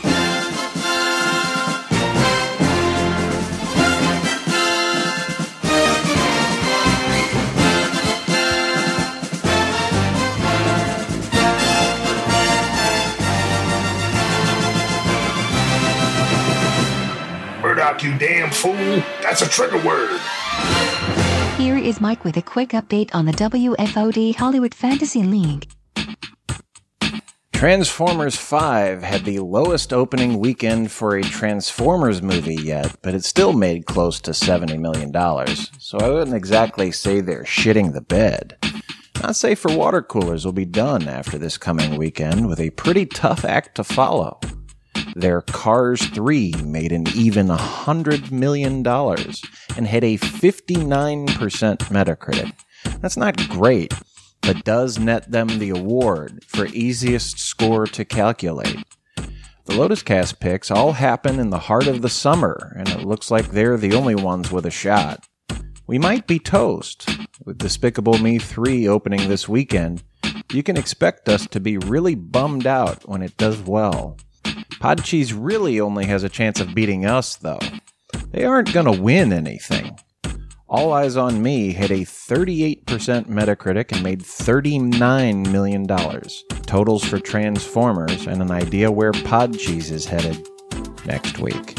Murdoch, you damn fool. That's a trigger word. Here is Mike with a quick update on the W F O D Hollywood Fantasy League. Transformers five had the lowest opening weekend for a Transformers movie yet, but it still made close to seventy million dollars, so I wouldn't exactly say they're shitting the bed. Not Safe for Water Coolers will be done after this coming weekend with a pretty tough act to follow. Their Cars three made an even one hundred million dollars and had a fifty-nine percent Metacritic. That's not great, but does net them the award for easiest score to calculate. The Lotus Cast picks all happen in the heart of the summer, and it looks like they're the only ones with a shot. We might be toast. With Despicable Me three opening this weekend, you can expect us to be really bummed out when it does well. Podcheese really only has a chance of beating us, though. They aren't going to win anything. All Eyes on Me had a thirty-eight percent Metacritic and made thirty-nine million dollars. Totals for Transformers and an idea where Podcheese is headed next week.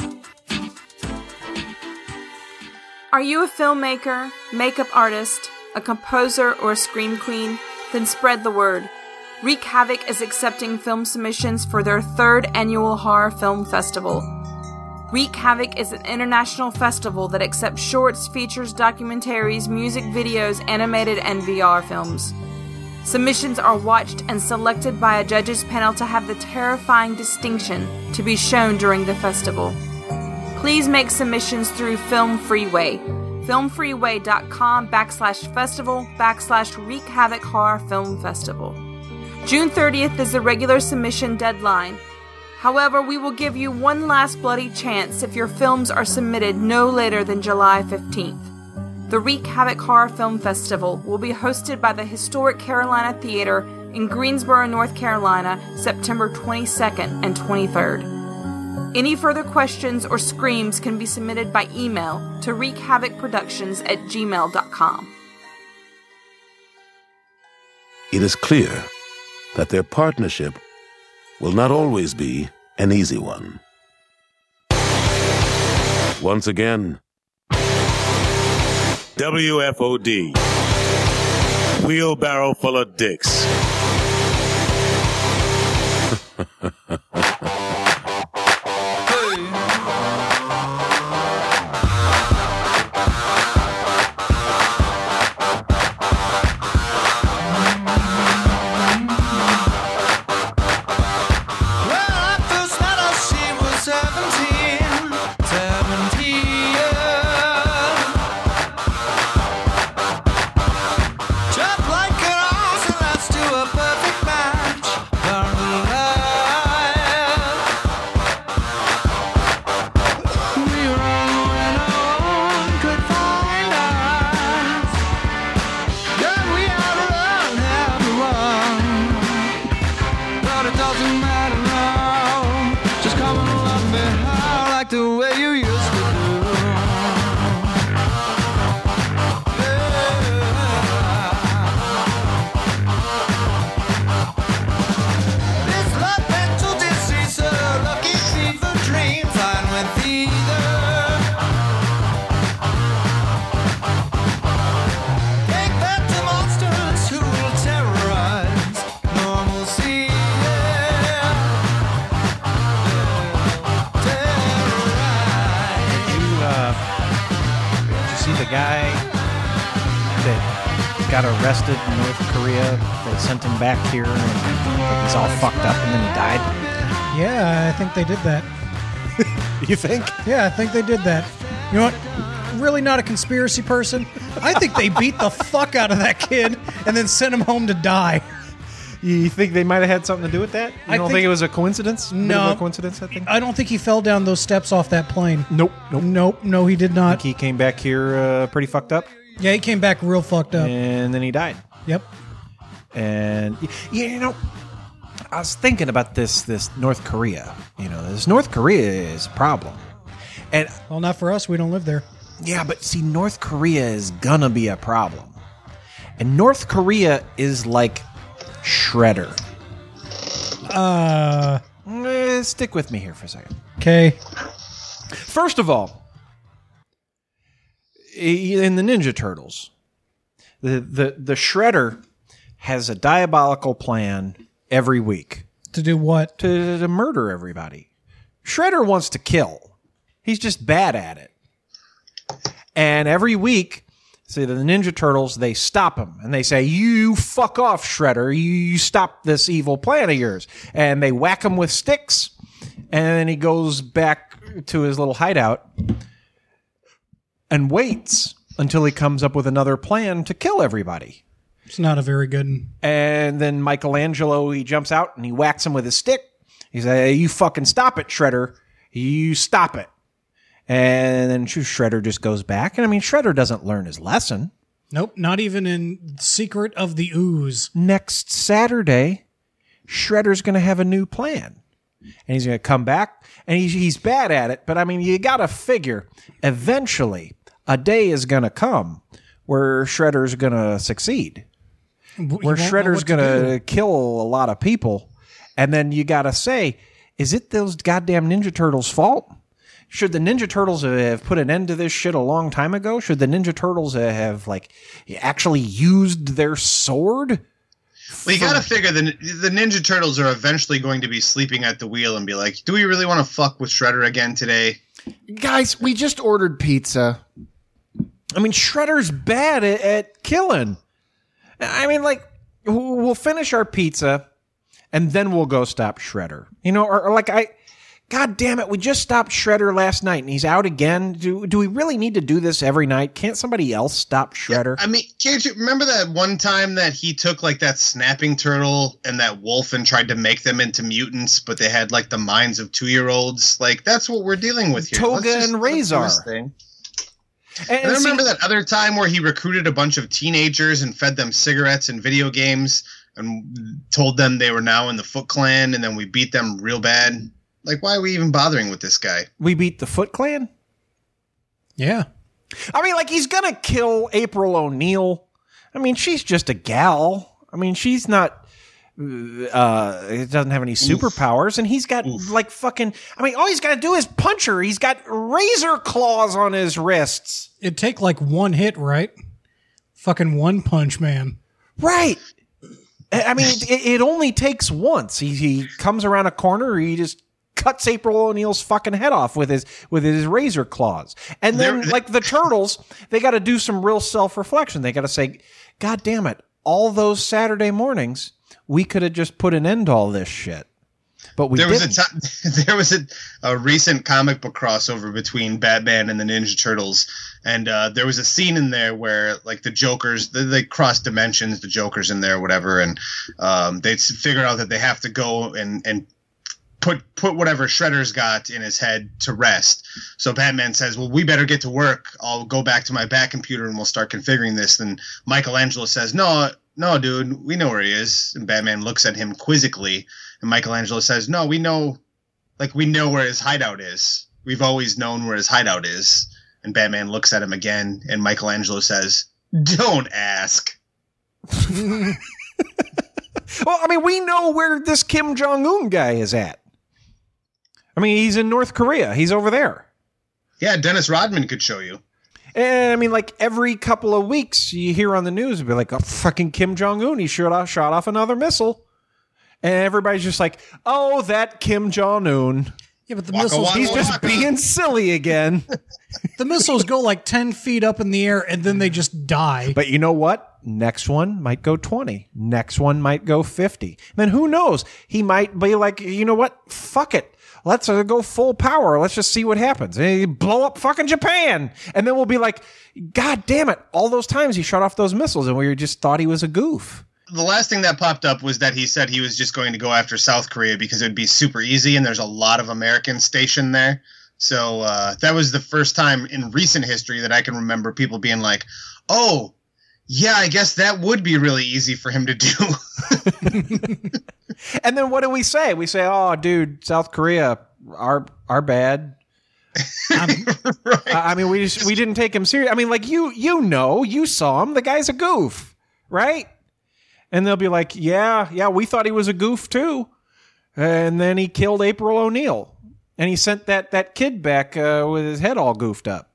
Are you a filmmaker, makeup artist, a composer, or a scream queen? Then spread the word. Wreak Havoc is accepting film submissions for their third annual horror film festival. Wreak Havoc is an international festival that accepts shorts, features, documentaries, music videos, animated, and V R films. Submissions are watched and selected by a judges panel to have the terrifying distinction to be shown during the festival. Please make submissions through Film Freeway. filmfreeway.com backslash festival backslash Wreak Havoc Horror Film Festival. June thirtieth is the regular submission deadline. However, we will give you one last bloody chance if your films are submitted no later than July fifteenth. The Wreak Havoc Horror Film Festival will be hosted by the historic Carolina Theater in Greensboro, North Carolina, September twenty-second and twenty-third. Any further questions or screams can be submitted by email to wreakhavocproductions at gmail dot com. It is clear that their partnership will not always be an easy one. Once again, W F O D, Wheelbarrow Full of Dicks. Arrested in North Korea. They sent him back here and he's all fucked up and then he died. Yeah, I think they did that. You think? Yeah, I think they did that. You know what? Really not a conspiracy person. I think they beat the fuck out of that kid and then sent him home to die. You think they might have had something to do with that? You I don't think, think it was a coincidence? No. A coincidence, I think? I don't think he fell down those steps off that plane. Nope. Nope. Nope. No, he did not. I think he came back here uh, pretty fucked up. Yeah, he came back real fucked up. And then he died. Yep. And, yeah, you know, I was thinking about this this North Korea. You know, this North Korea is a problem. And well, not for us. We don't live there. Yeah, but see, North Korea is gonna be a problem. And North Korea is like Shredder. Uh, eh, stick with me here for a second. Okay. First of all, in the Ninja Turtles, the, the, the Shredder has a diabolical plan every week. To do what? To, to murder everybody. Shredder wants to kill. He's just bad at it. And every week, see, the Ninja Turtles, they stop him. And they say, you fuck off, Shredder. You stop this evil plan of yours. And they whack him with sticks. And then he goes back to his little hideout and waits until he comes up with another plan to kill everybody. It's not a very good one. And then Michelangelo, he jumps out and he whacks him with his stick. He says, hey, you fucking stop it, Shredder. You stop it. And then Shredder just goes back. And I mean, Shredder doesn't learn his lesson. Nope, not even in Secret of the Ooze. Next Saturday, Shredder's going to have a new plan. And he's going to come back. And he's, he's bad at it. But I mean, you got to figure, eventually, a day is going to come where Shredder's going to succeed. Where Shredder's going to kill a lot of people. And then you got to say, is it those goddamn Ninja Turtles' fault? Should the Ninja Turtles have put an end to this shit a long time ago? Should the Ninja Turtles have, like, actually used their sword? Well, you got to figure the the Ninja Turtles are eventually going to be sleeping at the wheel and be like, do we really want to fuck with Shredder again today? Guys, we just ordered pizza. I mean, Shredder's bad at, at killing. I mean, like, we'll finish our pizza and then we'll go stop Shredder. You know, or, or like I... God damn it, we just stopped Shredder last night and he's out again. Do do we really need to do this every night? Can't somebody else stop Shredder? Yeah, I mean, can't you remember that one time that he took like that snapping turtle and that wolf and tried to make them into mutants, but they had like the minds of two-year-olds? Like, that's what we're dealing with here. Toga just, and Razor. And, and and I remember see, that other time where he recruited a bunch of teenagers and fed them cigarettes and video games and told them they were now in the Foot Clan, and then we beat them real bad. Like, why are we even bothering with this guy? We beat the Foot Clan? Yeah. I mean, like, he's going to kill April O'Neil. I mean, she's just a gal. I mean, she's not, uh, it doesn't have any superpowers. Oof. And he's got, Oof. like, fucking, I mean, all he's got to do is punch her. He's got razor claws on his wrists. It'd take, like, one hit, right? Fucking one punch, man. Right. I mean, it, it only takes once. He, he comes around a corner, he just cuts April O'Neil's fucking head off with his with his razor claws. And then, They're, like the Turtles, they got to do some real self-reflection. They got to say, God damn it, all those Saturday mornings, we could have just put an end to all this shit. But we there didn't. Was a t- there was a, a recent comic book crossover between Batman and the Ninja Turtles, and uh, there was a scene in there where, like, the Jokers, they, they cross dimensions, the Joker's in there, whatever, and um, they figure out that they have to go and, and put put whatever Shredder's got in his head to rest. So Batman says, well, we better get to work. I'll go back to my Bat computer and we'll start configuring this. Then Michelangelo says, no, no, dude, we know where he is. And Batman looks at him quizzically. And Michelangelo says, no, we know, like, we know where his hideout is. We've always known where his hideout is. And Batman looks at him again, and Michelangelo says, don't ask. Well, I mean, we know where this Kim Jong-un guy is at. I mean, he's in North Korea. He's over there. Yeah, Dennis Rodman could show you. And I mean, like, every couple of weeks, you hear on the news, it'd be like, oh, fucking Kim Jong-un, he shot off, shot off another missile. And everybody's just like, oh, that Kim Jong-un. Yeah, but the waka, missiles, waka, he's just waka. being silly again. The missiles go like ten feet up in the air and then they just die. But you know what? Next one might go twenty. Next one might go fifty. Then who knows? He might be like, you know what? Fuck it. Let's uh, go full power. Let's just see what happens. And he blow up fucking Japan. And then we'll be like, God damn it. All those times he shot off those missiles and we just thought he was a goof. The last thing that popped up was that he said he was just going to go after South Korea because it would be super easy and there's a lot of Americans stationed there. So uh, that was the first time in recent history that I can remember people being like, oh, yeah, I guess that would be really easy for him to do. And then what do we say? We say, oh, dude, South Korea, our, our bad. right. I mean, we just, we didn't take him serious. I mean, like, you, you know, you saw him. The guy's a goof, right? And they'll be like, yeah, yeah, we thought he was a goof too. And then he killed April O'Neil. And he sent that, that kid back uh, with his head all goofed up.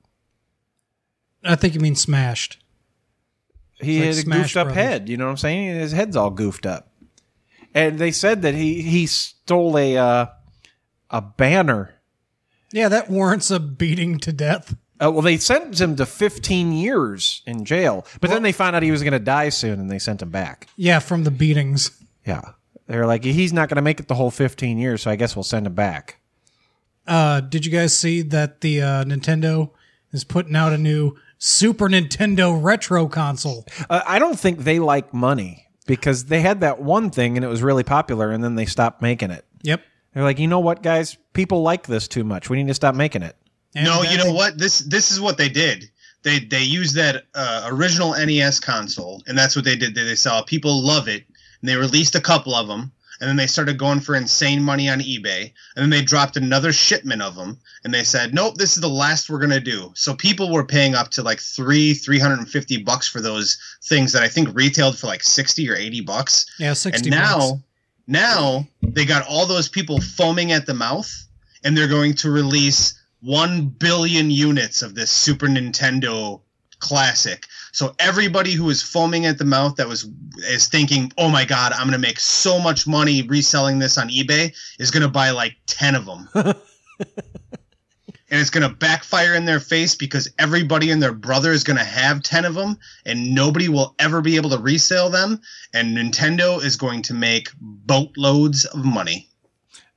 I think you mean smashed. He like had a Smash goofed up Brothers. head, you know what I'm saying? His head's all goofed up. And they said that he, he stole a uh, a banner. Yeah, that warrants a beating to death. Uh, well, they sent him to fifteen years in jail. But well, then they found out he was going to die soon, and they sent him back. Yeah, from the beatings. Yeah. They're like, he's not going to make it the whole fifteen years, so I guess we'll send him back. Uh, did you guys see that the uh, Nintendo is putting out a new Super Nintendo Retro console? Uh, I don't think they like money because they had that one thing and it was really popular and then they stopped making it. Yep. They're like, you know what, guys? People like this too much. We need to stop making it. And no, you know they- what? This this is what they did. They they used that uh, original N E S console, and that's what they did. They, they saw people love it, and they released a couple of them. And then they started going for insane money on eBay. And then they dropped another shipment of them. And they said, nope, this is the last we're going to do. So people were paying up to like three, three hundred and fifty bucks for those things that I think retailed for like sixty or eighty bucks. Yeah, sixty. And now, bucks. now they got all those people foaming at the mouth, and they're going to release one billion units of this Super Nintendo classic. So everybody who is foaming at the mouth that was is thinking, oh my God, I'm going to make so much money reselling this on eBay is going to buy like ten of them. And it's going to backfire in their face because everybody and their brother is going to have ten of them and nobody will ever be able to resell them. And Nintendo is going to make boatloads of money.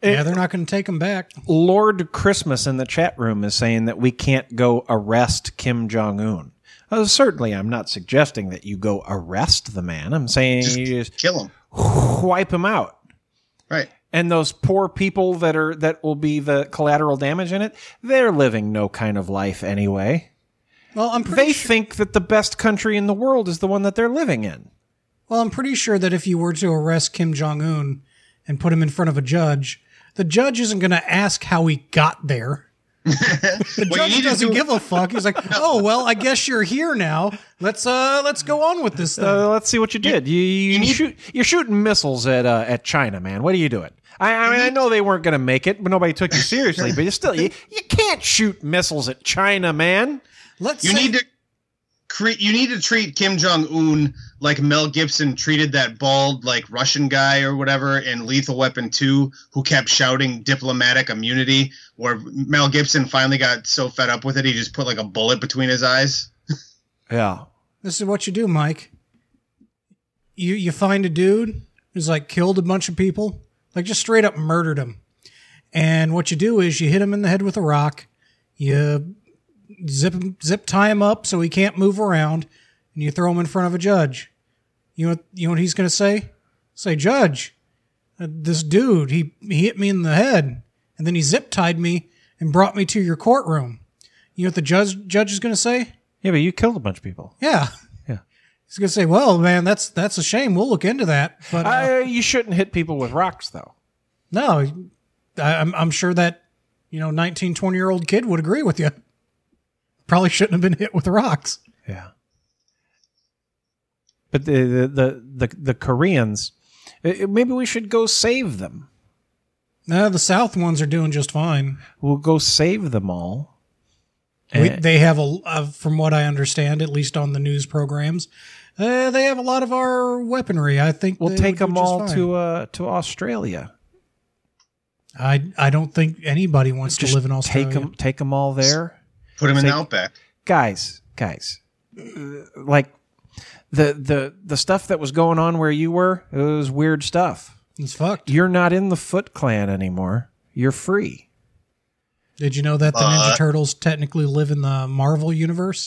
Yeah, they're not going to take him back. Lord Christmas in the chat room is saying that we can't go arrest Kim Jong-un. Uh, certainly, I'm not suggesting that you go arrest the man. I'm saying Just you just kill him. wipe him out. Right. And those poor people that are that will be the collateral damage in it, they're living no kind of life anyway. Well, I'm pretty They sure, think that the best country in the world is the one that they're living in. well, I'm pretty sure that if you were to arrest Kim Jong-un and put him in front of a judge, the judge isn't going to ask how he got there. The Well, you judge need to doesn't do- give a fuck. He's like, "Oh, well, I guess you're here now. Let's uh let's go on with this thing." Uh, let's see what you did. You, you, you shoot. You're shooting missiles at uh, at China, man. What are you doing? I, I mean, I know they weren't going to make it, but nobody took you seriously. But you still, you, you can't shoot missiles at China, man. Let's You say- need to create. You need to treat Kim Jong Un like Mel Gibson treated that bald, like Russian guy or whatever in Lethal Weapon two, who kept shouting diplomatic immunity. Where Mel Gibson finally got so fed up with it, he just put like a bullet between his eyes. Yeah. This is what you do, Mike. You you find a dude who's like killed a bunch of people, like just straight up murdered him. And what you do is you hit him in the head with a rock, you zip him, zip tie him up so he can't move around, and you throw him in front of a judge. You know what, you know what he's going to say? Say, "Judge, uh, this dude, he, he hit me in the head, and then he zip tied me and brought me to your courtroom." You know what the judge judge is going to say? Yeah, but you killed a bunch of people. Yeah. Yeah. He's going to say, "Well, man, that's that's a shame. We'll look into that." But uh, Uh, you shouldn't hit people with rocks, though. no, I, I'm, I'm sure that, you know, nineteen, twenty-year-old kid would agree with you. Probably shouldn't have been hit with rocks. Yeah. But the the the the, the Koreans, uh, maybe we should go save them. No, the South ones are doing just fine. We'll go save them all. We, Eh. they have, a, uh, from what I understand, at least on the news programs, uh, they have a lot of our weaponry. I think We'll they take would do them just all fine. to uh, to Australia. I I don't think anybody wants Just to live in Australia. Take them, take them all there. Put him in Say, the Outback. guys, guys, uh, like the the the stuff that was going on where you were, it was weird stuff. It's fucked. You're not in the Foot Clan anymore. You're free. Did you know that the Ninja Uh, Turtles technically live in the Marvel universe?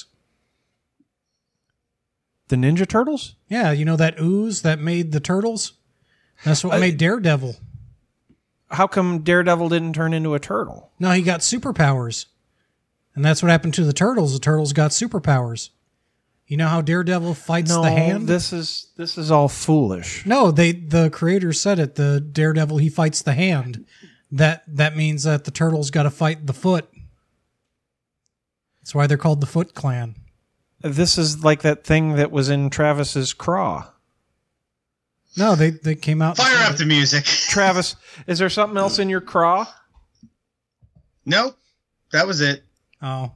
The Ninja Turtles? Yeah, you know that ooze that made the turtles? That's what Uh, made Daredevil. How come Daredevil didn't turn into a turtle? No, he got superpowers. And that's what happened to the turtles. The turtles got superpowers. You know how Daredevil fights No, the hand? this is this is all foolish. No, they the creators said it. The Daredevil, he fights the hand. That that means that the turtles got to fight the foot. That's why they're called the Foot Clan. This is like that thing that was in Travis's craw. No, they they came out. Fire up the music. Travis, is there something else in your craw? No, that was it. Oh,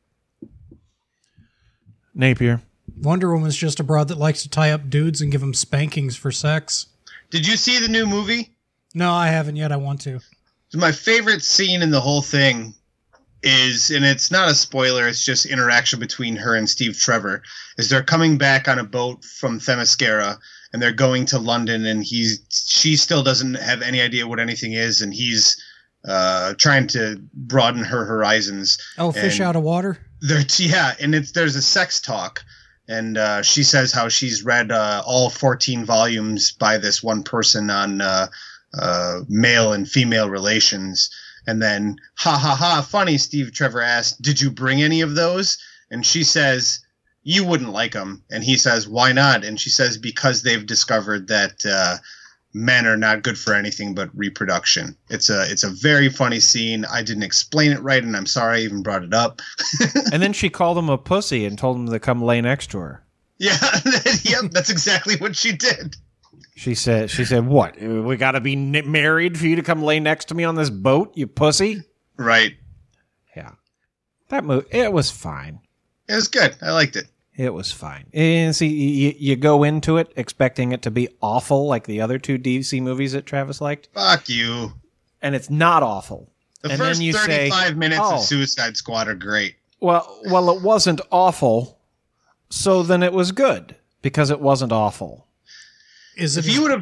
Napier. Wonder Woman's just a broad that likes to tie up dudes and give them spankings for sex. Did you see the new movie? No, I haven't yet. I want to. My favorite scene in the whole thing is, and it's not a spoiler, it's just interaction between her and Steve Trevor, is they're coming back on a boat from Themyscira, and they're going to London, and he's she still doesn't have any idea what anything is, and he's uh, trying to broaden her horizons. Oh, fish And out of water? There, yeah, and it's there's a sex talk, and uh, she says how she's read uh, all fourteen volumes by this one person on uh, uh, male and female relations, and then ha ha ha, funny. Steve Trevor asked, "Did you bring any of those?" And she says, "You wouldn't like them." And he says, "Why not?" And she says, "Because they've discovered that uh, men are not good for anything but reproduction." It's a it's a very funny scene. I didn't explain it right, and I'm sorry I even brought it up. And then she called him a pussy and told him to come lay next to her. Yeah, yep, that's exactly what she did. She said, "She said, what? We got to be n- married for you to come lay next to me on this boat, you pussy." Right. Yeah, that movie. It was fine. It was good. I liked it. It was fine. And see, you, you go into it expecting it to be awful, like the other two D C movies that Travis liked. Fuck you. And it's not awful. The and first then you thirty-five say, minutes oh, of Suicide Squad are great. Well, well, it wasn't awful, so then it was good because it wasn't awful. Is it If you would have,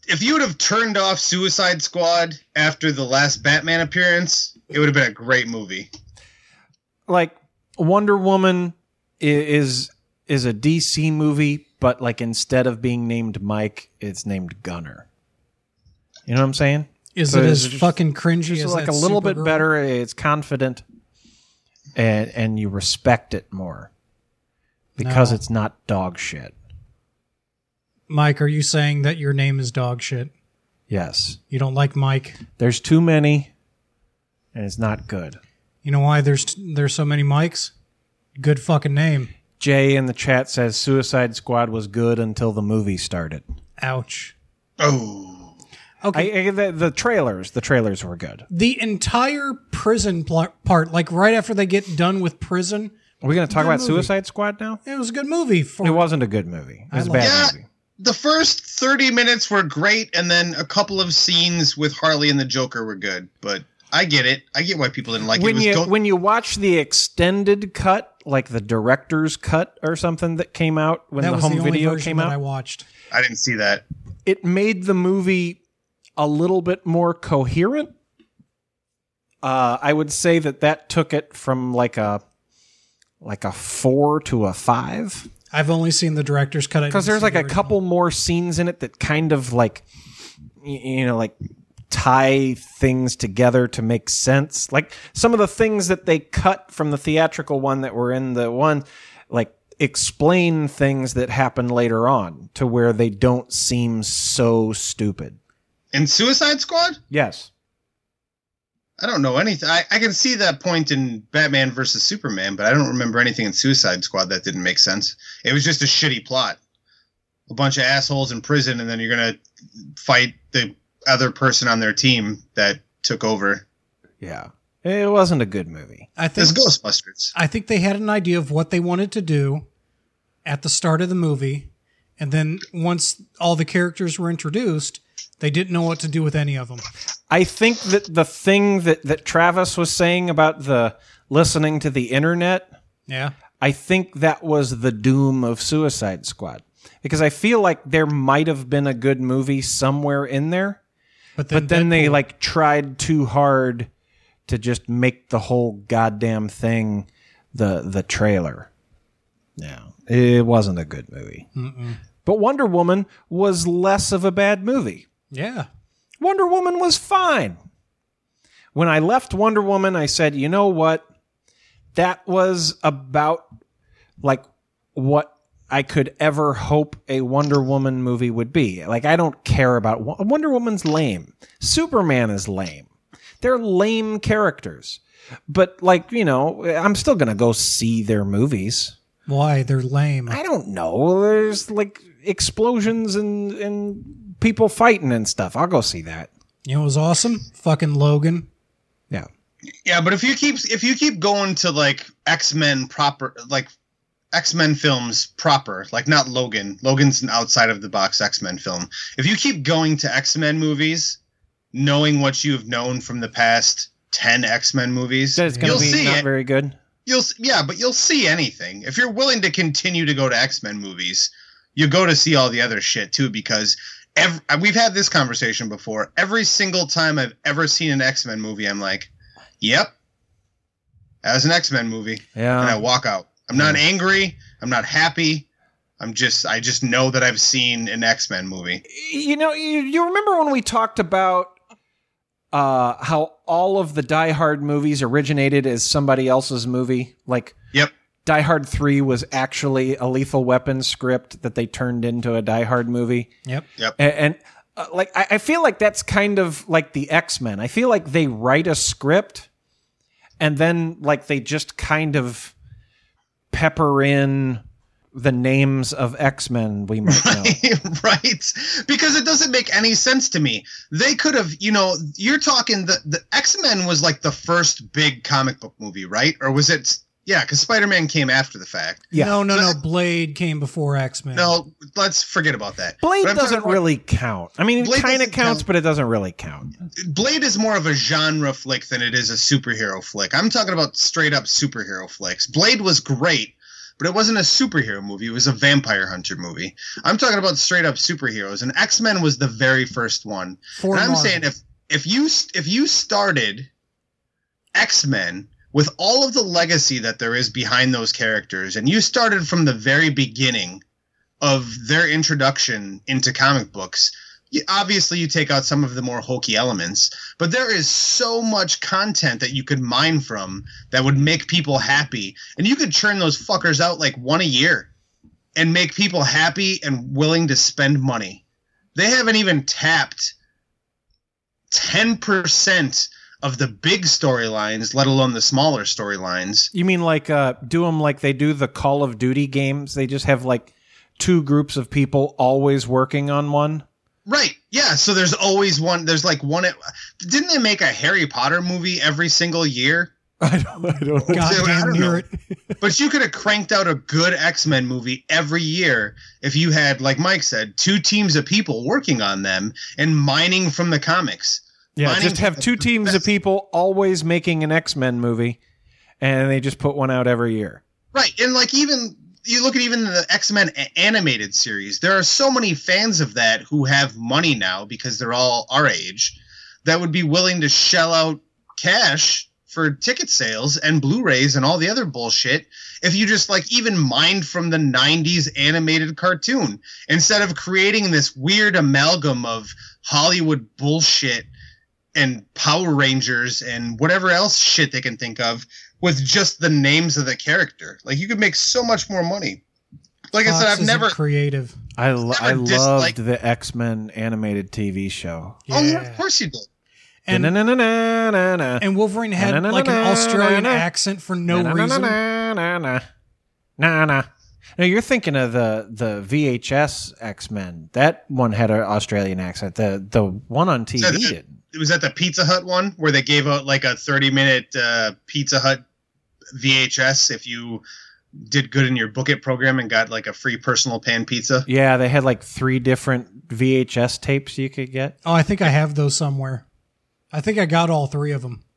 if you would have turned off Suicide Squad after the last Batman appearance, it would have been a great movie. Like Wonder Woman is is a D C movie, but like instead of being named Mike, it's named Gunner. You know what I'm saying? Is so it as just, fucking cringy just as like that a little Supergirl? bit better? It's confident, and and you respect it more because No. it's not dog shit. Mike, are you saying that your name is dog shit? Yes, You don't like Mike? there's too many, and it's not good. You know why there's there's so many Mikes? Good fucking name. Jay in the chat says Suicide Squad was good until the movie started. Ouch. Oh. Okay. I, I, the, the trailers, the trailers were good. The entire prison pl- part, like right after they get done with prison. Are we going to talk Good about movie. Suicide Squad now? It was a good movie. For, It wasn't a good movie. It was a I bad Yeah, movie. the first thirty minutes were great, and then a couple of scenes with Harley and the Joker were good. But I get it. I get why people didn't like it. When it was you go- when you watch the extended cut, like the director's cut or something that came out when that the was home the only video version came that out, I watched. I didn't see that. it made the movie a little bit more coherent. Uh, I would say that that took it from like a like a four to a five. I've only seen the director's cut. Because there's like a couple more scenes in it that kind of like, y- you know, like tie things together to make sense. Like some of the things that they cut from the theatrical one that were in the one, like explain things that happen later on to where they don't seem so stupid. In Suicide Squad? Yes. I don't know anything. I, I can see that point in Batman versus Superman, but I don't remember anything in Suicide Squad that didn't make sense. It was just a shitty plot. A bunch of assholes in prison, and then you're going to fight the other person on their team that took over. Yeah. It wasn't a good movie. I think It's Ghostbusters. I think they had an idea of what they wanted to do at the start of the movie, and then once all the characters were introduced, they didn't know what to do with any of them. I think that the thing that, that Travis was saying about the listening to the internet, Yeah. I think that was the doom of Suicide Squad. Because I feel like there might have been a good movie somewhere in there, But then, but then they Deadpool- like tried too hard to just make the whole goddamn thing the the trailer. Yeah, it wasn't a good movie. Mm-mm. But Wonder Woman was less of a bad movie. Yeah. Wonder Woman was fine. When I left Wonder Woman, I said, you know what? That was about like what I could ever hope a Wonder Woman movie would be. Like, I don't care about Wonder Woman's lame. Superman is lame. They're lame characters. But like, you know, I'm still going to go see their movies. Why? They're lame. I don't know. There's like explosions and, and people fighting and stuff. I'll go see that. You know what was awesome? Fucking Logan. Yeah. Yeah, but if you keep if you keep going to like X-Men proper, like X-Men films proper, like not Logan. Logan's an outside of the box X-Men film. If you keep going to X-Men movies, knowing what you've known from the past ten X-Men movies, That it's going you'll to be see not it. very good. You'll yeah, but you'll see anything. If you're willing to continue to go to X-Men movies, you go to see all the other shit too, because every, we've had this conversation before. Every single time I've ever seen an X-Men movie, I'm like, yep, that was an X-Men movie. Yeah. And I walk out. I'm not angry. I'm not happy. I'm just, I just know that I've seen an X-Men movie. You know, you, you remember when we talked about uh, how all of the Die Hard movies originated as somebody else's movie? Like, yep. Die Hard three was actually a Lethal Weapon script that they turned into a Die Hard movie. Yep. Yep. And, and uh, like, I, I feel like that's kind of like the X-Men. I feel like they write a script and then like they just kind of pepper in the names of X-Men we might know. Right? Because it doesn't make any sense to me. They could have, you know, you're talking the, the X-Men was like the first big comic book movie, right? Or was it? Yeah, because Spider-Man came after the fact. Yeah. No, no, So- no. Blade came before X-Men. No, let's forget about that. Blade But I'm doesn't talking about- really count. I mean, it Blade kind of doesn't counts, count. but it doesn't really count. Blade is more of a genre flick than it is a superhero flick. I'm talking about straight up superhero flicks. Blade was great, but it wasn't a superhero movie. It was a vampire hunter movie. I'm talking about straight up superheroes, and X-Men was the very first one. For and I'm Marvel. saying if if you if you started X-Men with all of the legacy that there is behind those characters, and you started from the very beginning of their introduction into comic books, you, obviously you take out some of the more hokey elements, but there is so much content that you could mine from that would make people happy, and you could churn those fuckers out like one a year and make people happy and willing to spend money. They haven't even tapped ten percent of the big storylines, let alone the smaller storylines. You mean like uh, do them like they do the Call of Duty games? They just have like two groups of people always working on one? Right. Yeah. So there's always one. There's like one. Didn't they make a Harry Potter movie every single year? I don't, I don't know. Goddamn near it. But you could have cranked out a good X-Men movie every year if you had, like Mike said, two teams of people working on them and mining from the comics. Yeah, Mining just have two teams of people always making an X-Men movie, and they just put one out every year. Right. And like even you look at even the X-Men a- animated series, there are so many fans of that who have money now because they're all our age that would be willing to shell out cash for ticket sales and Blu-rays and all the other bullshit if you just like even mined from the nineties animated cartoon instead of creating this weird amalgam of Hollywood bullshit and Power Rangers and whatever else shit they can think of with just the names of the character. Like, you could make so much more money. Like Fox I said, I've isn't never creative. I, lo- I never loved disliked- the X-Men animated T V show. Oh, yeah, of course you did. And, Na-na-na-na-na-na. and Wolverine had like an Australian accent for no reason. Na-na-na-na-na-na. Na-na. No, you're thinking of the, the V H S X-Men. That one had an Australian accent. The the one on T V So the- did. It was at the Pizza Hut one where they gave out like a thirty minute uh, Pizza Hut V H S if you did good in your Book It program and got like a free personal pan pizza. Yeah, they had like three different V H S tapes you could get. Oh, I think I have those somewhere. I think I got all three of them.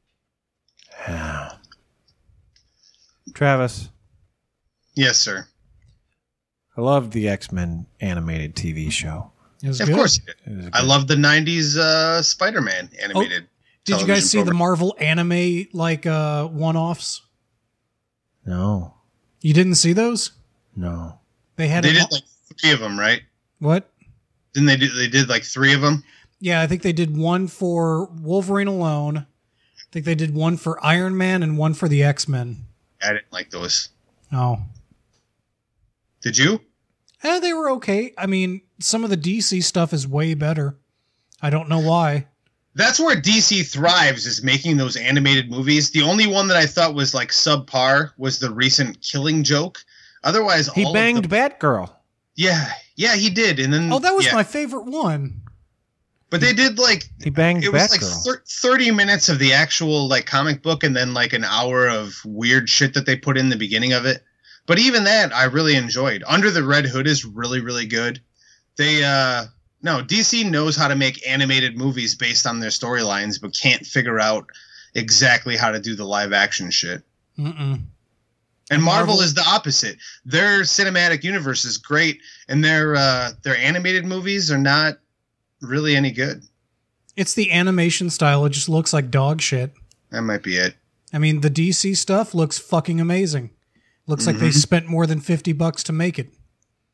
Travis, Yes, sir. I loved the X-Men animated T V show. It was Of good. course you It was did. I good. love the nineties uh, Spider-Man animated. Did you television guys see the program. Marvel anime like uh, one-offs? No, You didn't see those? no. They had They a- did like three of them, right? what? Didn't they do? They did like three of them. Yeah, I think they did one for Wolverine alone. I think they did one for Iron Man and one for the X-Men. I didn't like those. Oh. Did you? Eh, they were okay. I mean, some of the D C stuff is way better. I don't know why. That's where D C thrives, is making those animated movies. The only one that I thought was like subpar was the recent Killing Joke. Otherwise, He all banged Of the, Batgirl. yeah, yeah, he did. And then Oh, that was yeah. my favorite one. But they did like He banged it was like Batgirl. thir- thirty minutes of the actual like comic book, and then like an hour of weird shit that they put in the beginning of it. But even that, I really enjoyed. Under the Red Hood is really, really good. They, uh, no, D C knows how to make animated movies based on their storylines, but can't figure out exactly how to do the live action shit. Mm-mm. And Marvel, Marvel- is the opposite. Their cinematic universe is great, and their uh, their animated movies are not really any good. It's the animation style. It just looks like dog shit. That might be it. I mean, the D C stuff looks fucking amazing. Looks like they Mhm. spent more than fifty bucks to make it.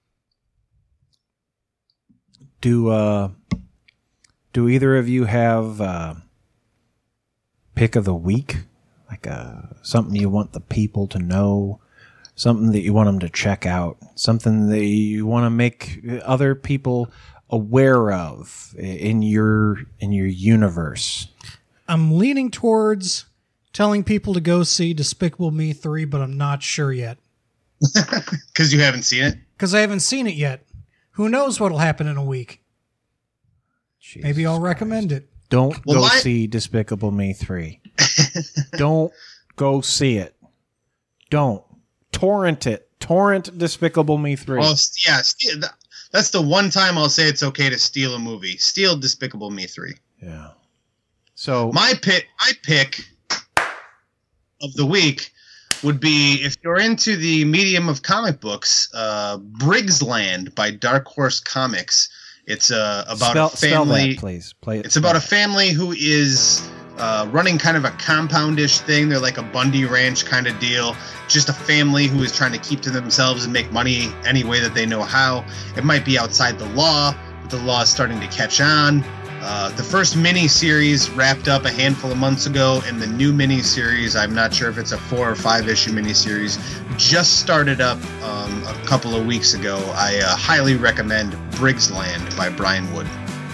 Do uh, do either of you have uh, pick of the week? Like uh, something you want the people to know, something that you want them to check out, something that you want to make other people aware of in your in your universe. I'm leaning towards telling people to go see Despicable Me three, but I'm not sure yet. Because you haven't seen it? Because I haven't seen it yet. Who knows what'll happen in a week? Jesus Maybe I'll Christ. recommend it. Don't Well, go my- see Despicable Me three. Don't go see it. Don't torrent it. Torrent Despicable Me three. Well, st- yeah, st- th- that's the one time I'll say it's okay to steal a movie. Steal Despicable Me three. Yeah. So My pick, my pick of the week would be, if you're into the medium of comic books, uh, Briggs Land by Dark Horse Comics. It's uh, about spell, a family. Spell that, please. Play it. It's about a family who is uh, running kind of a compound-ish thing. They're like a Bundy Ranch kind of deal. Just a family who is trying to keep to themselves and make money any way that they know how. It might be outside the law, but the law is starting to catch on. Uh, the first mini-series wrapped up a handful of months ago, and the new mini-series, I'm not sure if it's a four or five issue mini-series, just started up um, a couple of weeks ago. I uh, highly recommend Briggs Land by Brian Wood.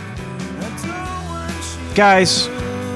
Guys,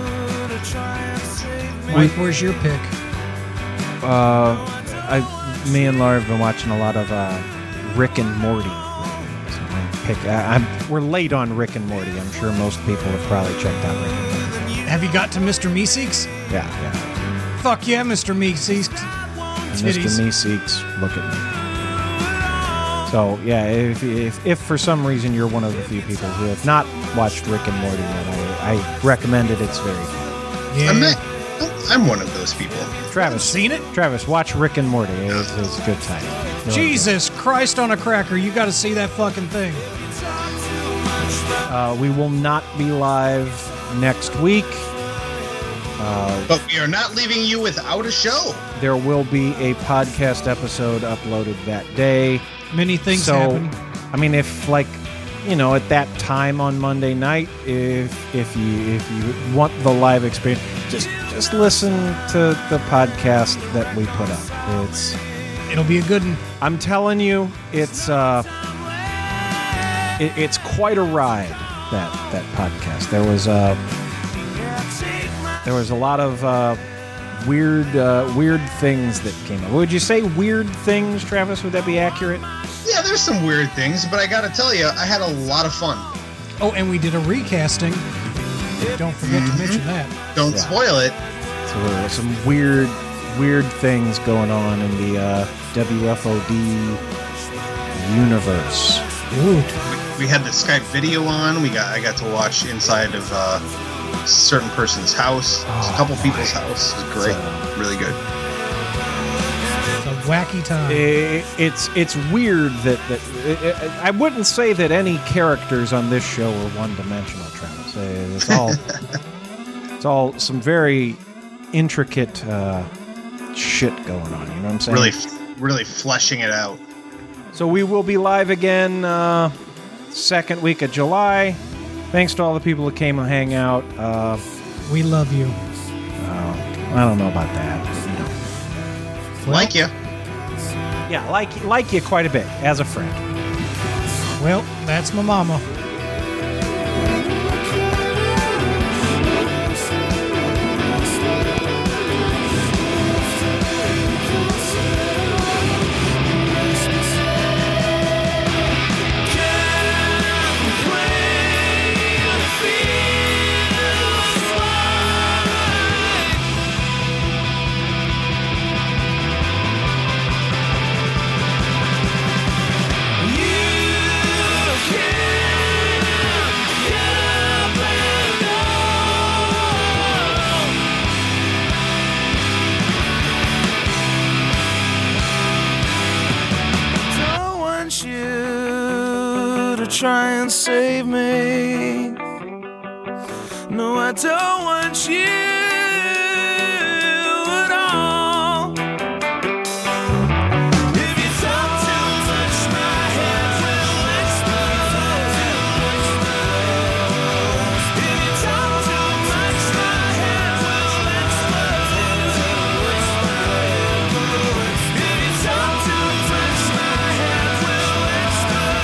Mike, where's your pick? Uh, I, me and Laura have been watching a lot of uh, Rick and Morty. Pick, I, I'm, we're late on Rick and Morty. I'm sure most people have probably checked out Rick and Morty. Have you got to Mister Meeseeks? Yeah, yeah. Fuck yeah, Mister Meeseeks. And Mister Meeseeks, look at me. So, yeah, if, if if for some reason you're one of the few people who have not watched Rick and Morty yet, I, I recommend it. It's very good. Yeah. I'm, not, I'm one of those people. Travis, seen it? Travis, watch Rick and Morty. It's, it's a good time. Really Jesus good. Christ on a cracker. You got to see that fucking thing. Uh, we will not be live next week. Uh, but we are not leaving you without a show. There will be a podcast episode uploaded that day. Many things so, happen. I mean, if like, you know, at that time on Monday night, if if you if you want the live experience, just just listen to the podcast that we put up. It's it'll be a good one. I'm telling you, it's uh, it, it's quite a ride. That that podcast. There was uh, there was a lot of uh, weird uh, weird things that came up. Would you say weird things, Travis? Would that be accurate? Yeah, there's some weird things, but I gotta tell you, I had a lot of fun. Oh, and we did a recasting. Don't forget mm-hmm. to mention that. Don't yeah. spoil it. So there were some weird, weird things going on in the uh, W F O D universe. Ooh. We had the Skype video on. We got I got to watch inside of uh, a certain person's house. Oh, a couple boy. people's house. It was great. So, really good. A wacky time. It, it's it's weird that, that it, it, I wouldn't say that any characters on this show are one-dimensional, Travis. It's all it's all some very intricate uh, shit going on. You know what I'm saying? Really, really fleshing it out. So we will be live again uh, second week of July. Thanks to all the people that came and hang out. Uh, we love you. Uh, I don't know about that. But, you know. Well, like you. Yeah, like like you quite a bit as a friend. Well, that's my mama. Try and save me. No, I don't want you at all. If you talk too much, my head will explode. If you talk too much, my head will explode. If you talk too much, my head will explode.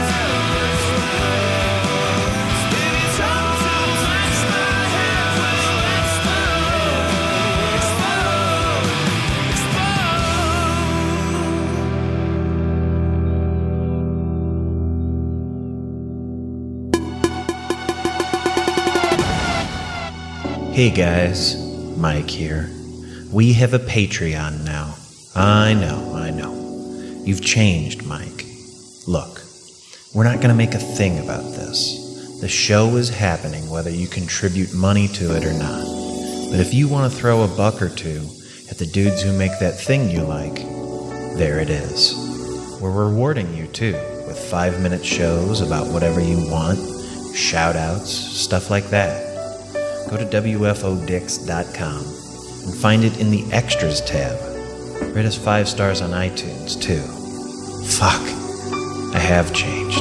Hey guys, Mike here. We have a Patreon now. I know, I know. You've changed, Mike. Look, we're not going to make a thing about this. The show is happening whether you contribute money to it or not. But if you want to throw a buck or two at the dudes who make that thing you like, there it is. We're rewarding you too, with five-minute shows about whatever you want, shout-outs, stuff like that. Go to W F O Dix dot com and find it in the Extras tab. Rate us five stars on iTunes too. Fuck, I have changed.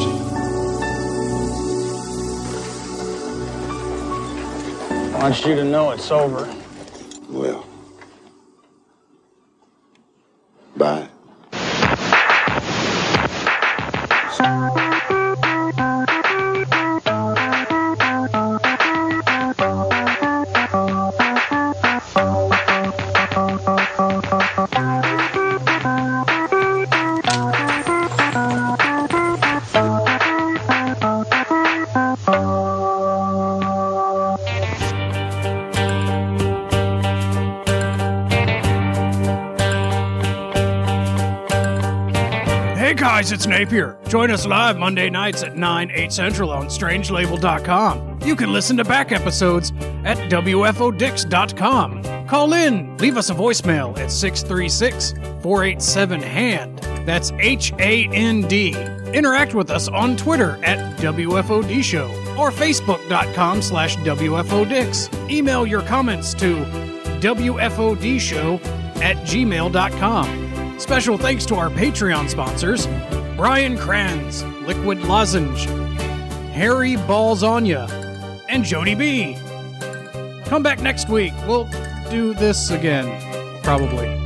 I want you to know it's over. Well, bye. Guys, it's Napier. Join us live Monday nights at nine, eight Central on Strange Label dot com. You can listen to back episodes at W F O Dix dot com. Call in, leave us a voicemail at six three six, four eight seven, HAND. That's H A N D. Interact with us on Twitter at W F O D Show or Facebook.com slash WFODix. Email your comments to W F O D Show at gmail dot com. Special thanks to our Patreon sponsors, Brian Kranz, Liquid Lozenge, Harry Balls on Ya, and Jody B. Come back next week. We'll do this again, probably.